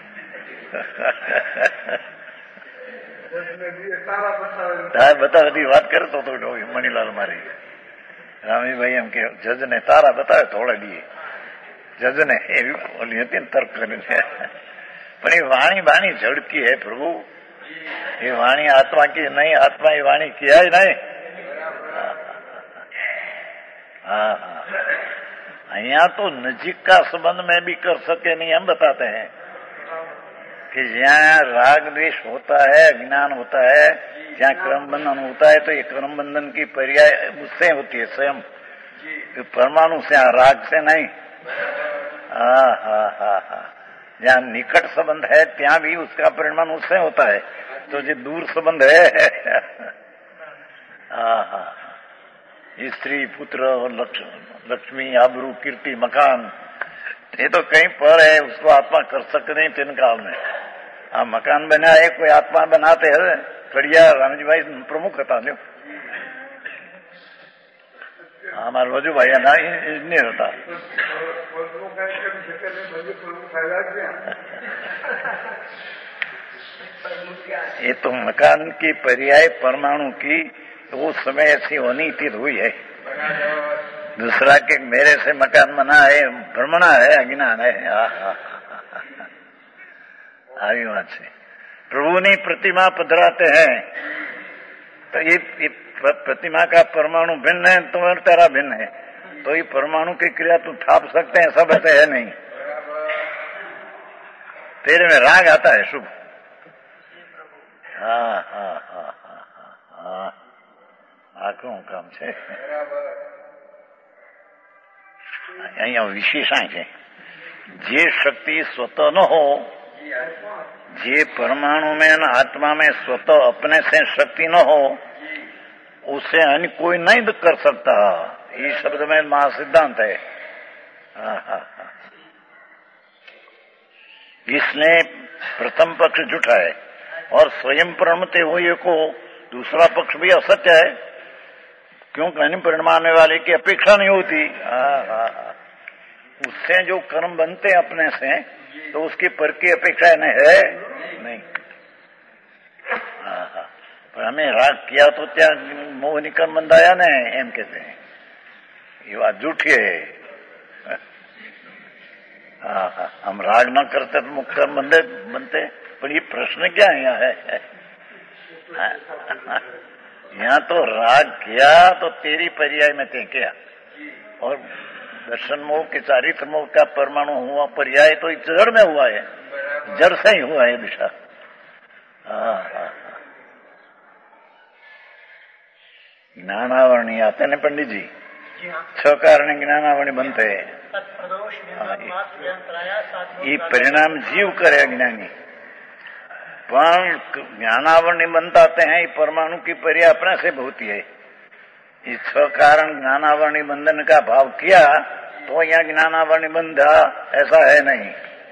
Speaker 1: બતાવતી વાત કરતો હતો મણીલાલ મારી. રામજીભાઈ એમ કે જજને તારા બતાવે થોડા દીએ જજને એવી ઓલી હતી ને તર્ક કરીને. પણ એ વાણી બાણી ઝડકી હે પ્રભુ, એ वाणी आत्मा की नहीं, आत्मा ये वाणी किया ही नहीं. हाँ हाँ, यहाँ तो नजीक का संबंध में भी कर सके नहीं, हम बताते हैं कि जहाँ राग द्वेष होता है, ज्ञान होता है, जहाँ क्रम बंधन होता है, तो ये क्रम बंधन की पर्याय उससे होती है स्वयं, परमाणु से, राग से नहीं. हाँ हाँ हाँ हाँ, जहाँ निकट संबंध है ત્યાં भी उसका परिणाम उससे होता है, तो जो दूर संबंध है हाँ हाँ, स्त्री पुत्र लक्ष्मी आबरू कीर्ति मकान ये तो कहीं पर है, उसको आत्मा कर सकते नहीं तीन काल में. हाँ, मकान बना है, कोई आत्मा बनाते हैं कड़िया रामजी भाई प्रमुख था जो हमारे वजू भाई ना इंजीनियर था. ये तो मकान की पर्याय परमाणु की वो समय ऐसी होनी थी हुई है. दूसरा के मेरे से मकान बना है, भ्रमणा है, अज्ञान है. આવી વાત છે. प्रभुनी प्रतिमा पधराते हैं तो ये प्रतिमा का परमाणु भिन्न है, तुम्हारा तेरा भिन्न है, तो ये परमाणु की क्रिया तुम थाप सकते हैं, सब ऐसे है नहीं. तेरे में राग आता है शुभ. हाँ हाँ हाँ हाँ हाँ, આખું કામ છે. અહીંયા વિશેષણ છે, જે शक्ति स्वतः न हो, जे परमाणु में न आत्मा में स्वतः अपने से शक्ति न हो, उसे अन्य कोई नहीं कर सकता. ये शब्द में महासिद्धांत है. हाँ हाँ हाँ, इसने प्रथम पक्ष झूठा है और स्वयं प्रणमते हुए को दूसरा पक्ष भी असत्य है, क्योंकि अन्य परिणामने वाले की अपेक्षा नहीं होती. उससे जो कर्म बनते अपने से, तो उसकी पर की अपेक्षा नहीं है नहीं. पर हमें राग किया तो त्या मोह निकर्म बंधाया ने एम कहते हैं, ये बात झूठी है. हाँ हाँ, हम राग न करते तो मुक्त बनते. पर ये प्रश्न क्या यहाँ है? यहाँ तो राग किया तो तेरी पर्याय में ते किया, और दर्शन मोह के चारित्र मोह का परमाणु हुआ पर्याय तो जड़ में हुआ है, जड़ से ही हुआ है दिशा. हाँ हाँ, ज्ञानावरणी आते ने पंडित जी, 6 कारण ज्ञानावरणी बनते हैं. ये परिणाम जीव करे अज्ञानी, पर ज्ञानावरणी बनताते हैं, परमाणु की पर्याय अपने से होती है. इस 6 कारण ज्ञानावरणी बंधन का भाव किया तो यहाँ ज्ञानावरणी बंधा, ऐसा है नहीं.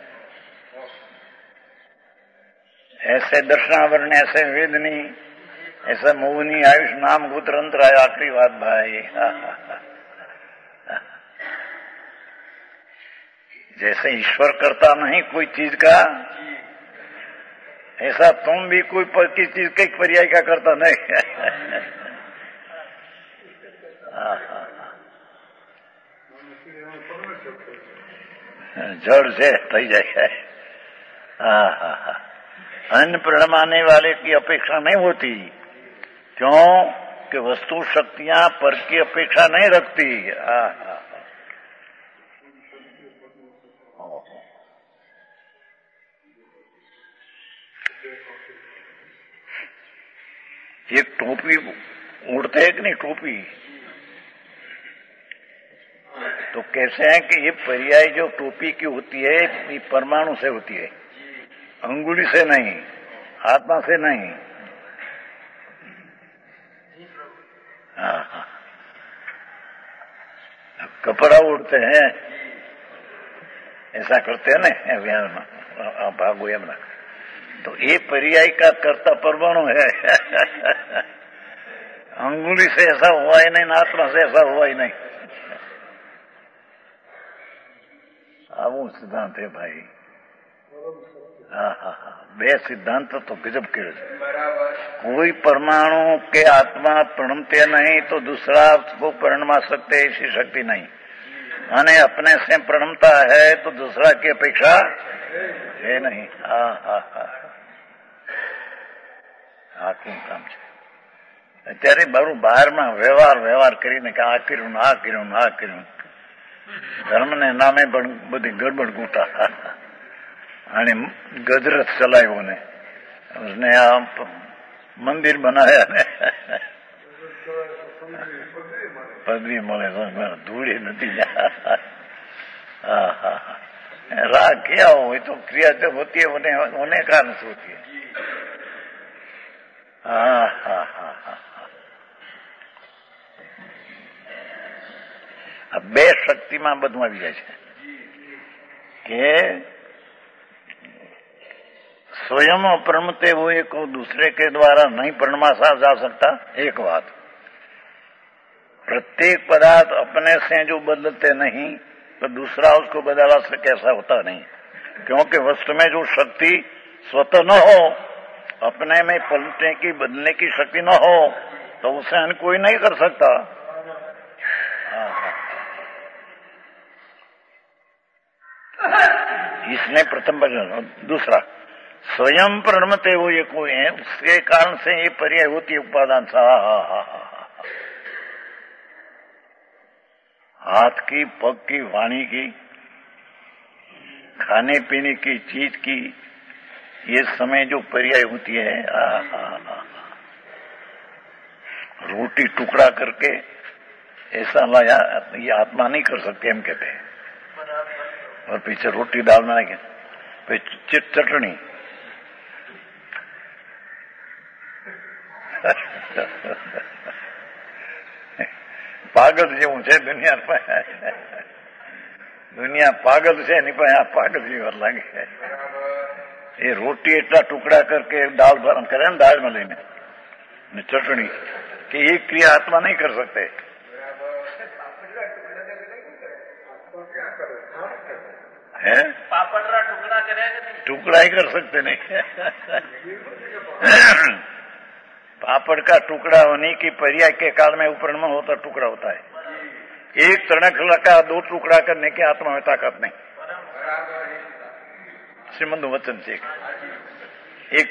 Speaker 1: ऐसे दर्शनावरण, ऐसे वेदनी, ऐसा मोहनी आयुष नाम गोत्र अंतर आया. आखिरी बात भाई, जैसे ईश्वर करता नहीं कोई चीज का, ऐसा तुम भी कोई किसी चीज के पर्याय का करता नहीं. जड़ से थी जाए. हाँ हाँ हाँ, अन्य परिणामने वाले की अपेक्षा नहीं होती, क्यों कि वस्तु शक्तियां पर की अपेक्षा नहीं रखती. हाँ हाँ, एक टोपी उड़ते है कि नहीं टोपी, तो कैसे है कि ये पर्याय जो टोपी की होती है ये परमाणु से होती है, अंगुली से नहीं, आत्मा से नहीं. हाँ हाँ, कपड़ा उड़ते हैं ऐसा करते हैं ना अभियान में, भागो एम ना तो ये पर्याय का कर्ता परमाणु है। अंगुली से ऐसा हुआ ही नहीं, आत्मा से ऐसा हुआ ही नहीं। આવું સિદ્ધાંત હે ભાઈ। હા હા હા, બે સિદ્ધાંત તો ગજબ કર્યો છે। कोई परमाणु के आत्मा प्रणमते नहीं तो दूसरा को प्रणमा सकते ऐसी शक्ति नहीं, અને अपने से प्रणमता है तो दूसरा की अपेक्षा है नहीं। હા હા હા, આ કેમ કામ છે? અત્યારે બરું બહારમાં વ્યવહાર કરીને કે આ કર્યું આ કર્યું આ કર્યું, ધર્મને નામે પણ બધી ગડબડ ગૂંટા અને ગજરત ચલાવ્યો ને उसने આ મંદિર બનાયા ને પદવી મળે ધૂળી નથી। हाँ हाँ, राग किया हो तो क्रिया जब होती है होने कारण से होती है। हाँ हाँ हाँ हाँ, अब બે શક્તિમાં બધું આવી જાય છે કે स्वयं प्रणमते हुए को दूसरे के द्वारा नहीं प्रणमासा जा सकता, एक बात। प्रत्येक पदार्थ अपने से जो बदलते नहीं तो दूसरा उसको बदला सके ऐसा होता नहीं, क्योंकि वस्तु में जो शक्ति स्वतः न हो, अपने में पलटने की बदलने की शक्ति न हो, तो उसे अन्य कोई नहीं कर सकता। इसने प्रथम वचन। दूसरा, स्वयं प्रणमते हुए कोई है, उसके कारण से ये पर्याय होती है उपादान सा। हाथ की, पग की, वाणी की, खाने पीने की चीज की, ये समय जो पर्याय होती है। रोटी टुकड़ा करके ऐसा लाया, ये आत्मा नहीं कर सकते हम कहते हैं। और पीछे रोटी डालना है, फिर चटनी પાગલ જેવું છે દુનિયા। દુનિયા પાગલ છે નહીં, પણ આ પાગલ જેવા લાગે। એ રોટી એટલા ટુકડા કરકે દાળ ભરણ કરે ને, દાળમાં લઈને ચટણી, કે એ ક્રિયા આત્मा नहीं कर सकते। है
Speaker 2: पापड़ टुकड़ा करेगा,
Speaker 1: टुकड़ा ही कर सकते नहीं। पापड़ का टुकड़ा होने की पर्याय के काल में ऊपर में होता टुकड़ा होता है। एक तड़कला का दो टुकड़ा करने की आत्मा में ताकत नहीं। श्रीमंत वचन से एक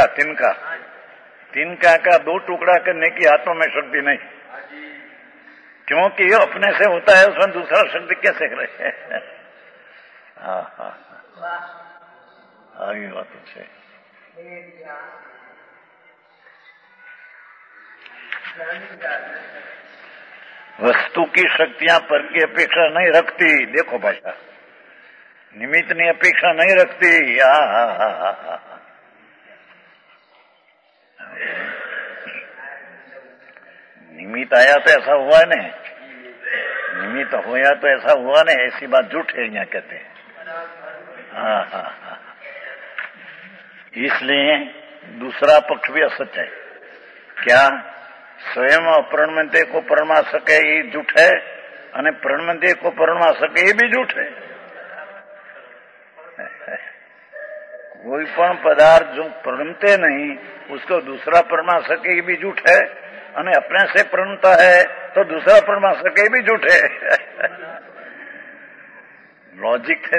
Speaker 1: तिनका का दो टुकड़ा करने की आत्मा में शक्ति नहीं, क्योंकि ये अपने से होता है, उसमें दूसरा शक्ति कैसे करे? हाँ हाँ, आगे बात है। वस्तु की शक्तियां पर की अपेक्षा नहीं रखती। देखो भाषा, निमित्त की अपेक्षा नहीं रखती। निमित्त आया तो ऐसा हुआ ने, निमित्त होया तो ऐसा हुआ ने, ऐसी बात झूठ है यहाँ कहते हैं। हाँ हाँ हाँ, इसलिए दूसरा पक्ष भी असत्य है। क्या? स्वयं प्रणमते को प्रणमा सके ये झूठ है, અને प्रणमते को प्रणमा सके ये भी झूठ है। कोई पण पदार्थ जो प्रणमते नहीं उसको दूसरा प्रणमा सके ये भी झूठ है, અને अपने से प्रणमता है तो दूसरा प्रणमा सके ये भी झूठ है। लॉजिक है।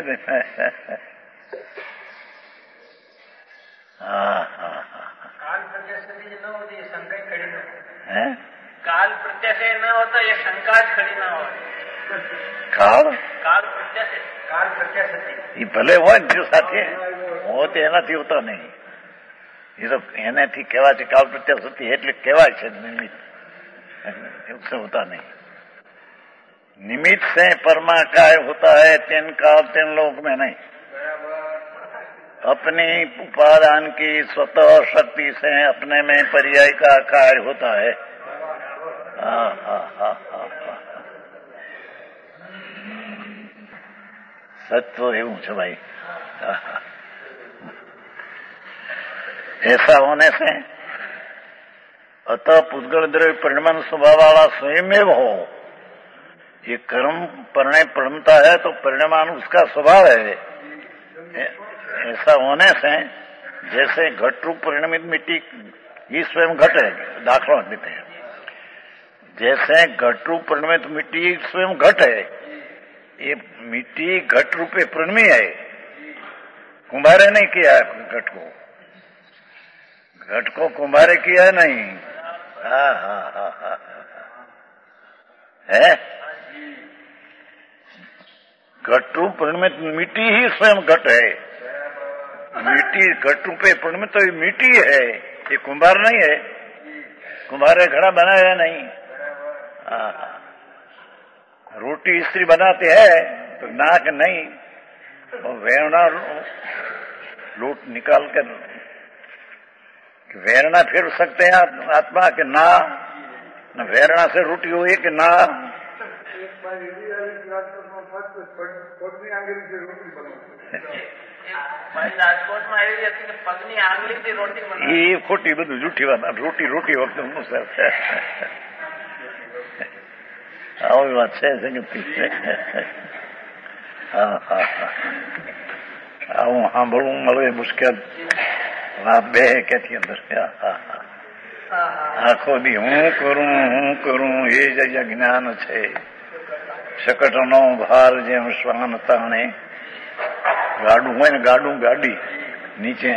Speaker 1: हाँ हाँ हाँ,
Speaker 2: काल प्रत्यय से न होती ये शंका खड़ी न
Speaker 1: है।
Speaker 2: काल प्रत्यय से न होता ये शंका खड़ी ना हो।
Speaker 1: काल
Speaker 2: प्रत्यय से, काल प्रत्यय से
Speaker 1: ये भले હોય ને સાથે હો તો એનાથી હોતો નહીં। એ તો એનાથી કહેવાય છે કાલ પ્રત્યય સતી, એટલે કહેવાય છે નિમિત્ત, उससे होता नहीं। निमित्त से परमाकाय होता है, तीन काल तीन लोक में नहीं। अपनी उपादान की स्वतः शक्ति से अपने में पर्याय का कार्य होता है। हाँ हाँ हाँ हाँ, सच तो એવું છે ભાઈ। ऐसा होने से अतः पुद्गल द्रव्य परिणमन स्वभाव वाला स्वयं हो। ये कर्म परिणय परिणमता है तो परिणमान उसका स्वभाव है। ऐसा होने से जैसे घट रूप परिणमित मिट्टी ही स्वयं घट है, दाखला देते हैं। जैसे घट रूप परिणमित मिट्टी स्वयं घट है, ये मिट्टी घट रूपे परिणमी है। कुंभारे नहीं किया घट को, घट को कुंभारे किया नहीं। हाँ हाँ हाँ हाँ है। घट रूप परिणमित मिट्टी ही स्वयं घट है। मिट्टी घट रूपे परिणमित तो मिट्टी है, ये कुंभार नहीं है। कुंभारे घड़ा बनाया नहीं। रोटी स्त्री बनाते हैं तो नाक नहीं, और वेरना लूट निकाल कर वेरना फिर सकते हैं आत्मा के ना, न वेरना से रोटी हुई कि ना।
Speaker 2: રાજકોટમાં એવી હતી કે પગની આંગળીથી રોટી બનાવે.
Speaker 1: એ ખોટી બધું જૂઠી વાત. રોટી રોટી વખતે આવી વાત છે જગતની. હા હા હા, આવું સાંભળવું મળે મુશ્કેલ વાત બે ક્યાંથી અંદર. આખો દી હું કરું એ જ જ્ઞાન છે. શકટનો ભાર જેમ શ્વાન તાણે. ગાડું હોય ને, ગાડી નીચે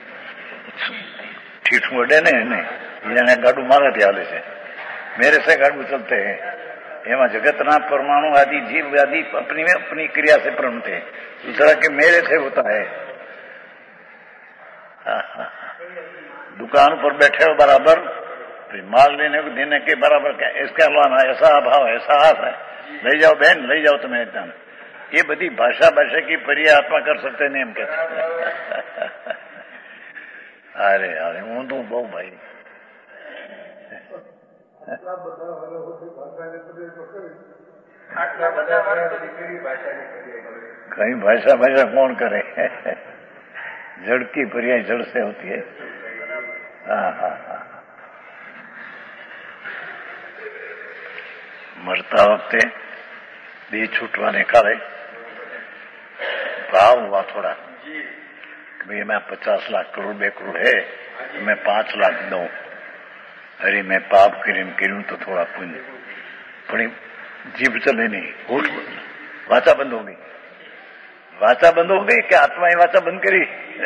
Speaker 1: ઠીઠું અડે ને એને જાણે ગાડું મારાથી હાલે છે, मेरे से गाड़ू चलते हैं. एवं जगतना परमाणु आदि जीव आदि अपनी में अपनी क्रिया से प्रणते हैं. दूसरा के मेरे से होता है. दुकान पर बैठे हो बराबर, माल देने के बराबर इसका लाना, ऐसा अभाव, ऐसा हाथ है, ले जाओ बहन, ले जाओ तुम्हें एकदम. ये बड़ी भाषा की पर्याय आत्मा कर सकते नहीं हम कहते. अरे अरे हूँ तो बहु भाई कहीं भाषा कौन करे. जड़ की पर्याय जड़ से होती है. हाँ हाँ हाँ. मरता वक्ते दे छूटवाने काले भाव हुआ थोड़ा कि भाई मैं 50 लाख करोड़ 2 करोड़ है तो मैं 5 लाख दूं. अरे मैं पाप करूं तो थोड़ा पुण्य. थोड़ी जीभ चले नहीं, होठ वाचा बंद हो गई. वाचा बंद हो गई कि आत्मा ही वाचा बंद करी.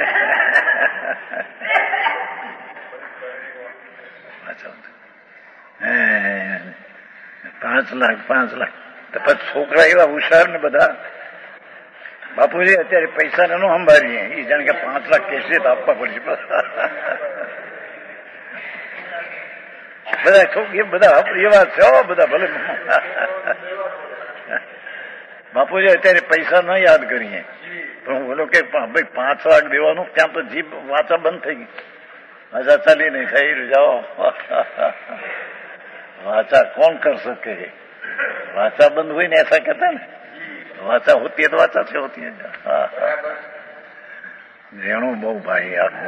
Speaker 1: 5 लाख તો પછી છોકરા એવા હુશાર ને બધા, બાપુજી અત્યારે પૈસા ન સંભાળીએ, એ જાણે કે 5 લાખ કેસે તો આપવા પડશે. બધા બધા એવા છે બધા. ભલે બાપુજી અત્યારે પૈસા ન યાદ કરીએ, પણ હું બોલો કે ભાઈ 5 લાખ દેવાનું, ત્યાં તો જીભ વાચા બંધ થઈ ગઈ. વાચા ચાલી નહીં થઈ જાઓ. वाचा कौन कर सके. वाचा बंद हुई नहीं ऐसा कहता ना. वाचा होती है तो वाचा से होती है. जेणु बहु भाई आपको.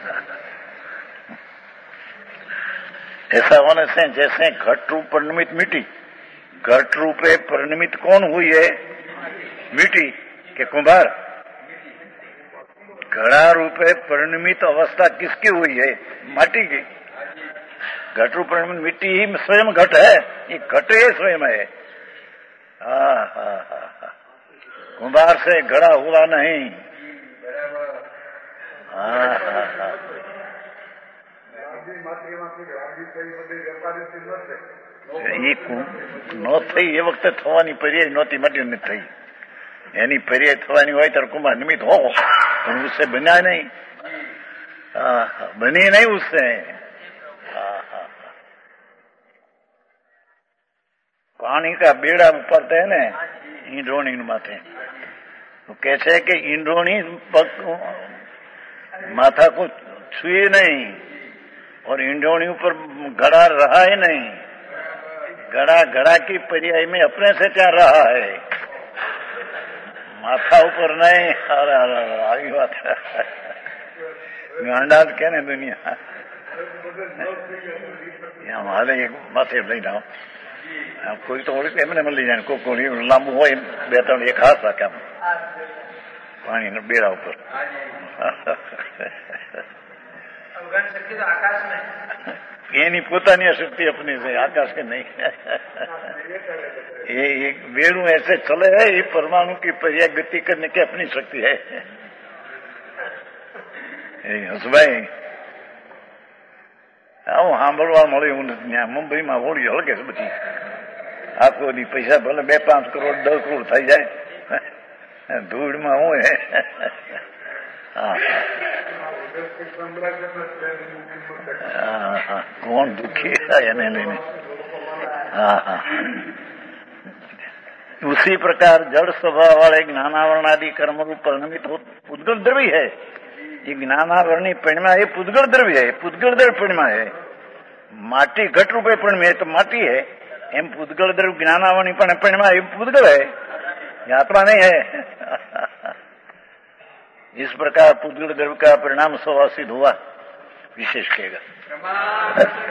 Speaker 1: ऐसा होने से जैसे घट रूप परिणमित मिट्टी, घट रूपे परिणमित कौन हुई है? मिट्टी के कुंभार. घड़ा रूपे परिणमित अवस्था किसकी हुई है? माटी की. घट रूप मिट्टी ही स्वयं घट है. ये घट ही स्वयं है. हाँ हाँ हाँ हाँ. कुंभार से घड़ा हुआ नहीं. हाँ हाँ हाँ. એ ન થઈ એ વખતે થવાની પર્યાય નહોતી, મટી નથી થઈ. એની પર્યાય થવાની હોય ત્યારે કુંભાર નિમિત્ત हो, પણ उससे बना नहीं. बनी नहीं उससे. पानी का बेड़ा ऊपरते है ना ईंडोणी माथे, तो कैसे कि ईंडोणी माथा को छुए नहीं और ईंडोणी ऊपर घड़ा रहा ही नहीं. घड़ा की पर्याय में अपने से क्या रहा है, माथा ऊपर नहीं. अरे आई बात. गांडा कहने दुनिया हमारे एक माथे लई जाओ कोई तो एमने मળી જાય કોઈ લાંબુ હોય બે ત્રણ એક હાથ રાખે પાણી બેડા ઉપર એની પોતાની શક્તિ अपनी से आकाश के नहीं ये एक वेणु ऐसे चले है ये परमाणु की पर्याय गति करने की अपनी शक्ति है હસભાઈ આવું સાંભળવા મળ્યું નથી ત્યાં મુંબઈમાં હોળી હળગે છે બધી આખો દી પૈસા ભલે 2-5 કરોડ 10 કરોડ થઈ જાય ધૂળમાં હું હે કોણ દુઃખી એને લઈને उसी प्रकार जड़ स्वभाव वाले ज्ञानावरण आदि कर्म रूप परिणमित हो पुद्गल द्रव्य है ये ज्ञानावरणी परिणमा ये पुद्गल द्रव्य है पुद्गल द्रव्य परिणमा है माटी घट रूपे परिणमे तो माटी है एम पुद्गल द्रव्य ज्ञानावरणी परिणमा ये पुद्गल है ये आत्मा नहीं है इस प्रकार पुद्गल द्रव्य का परिणाम स्वभाव सिद्ध हुआ विशेष कहेगा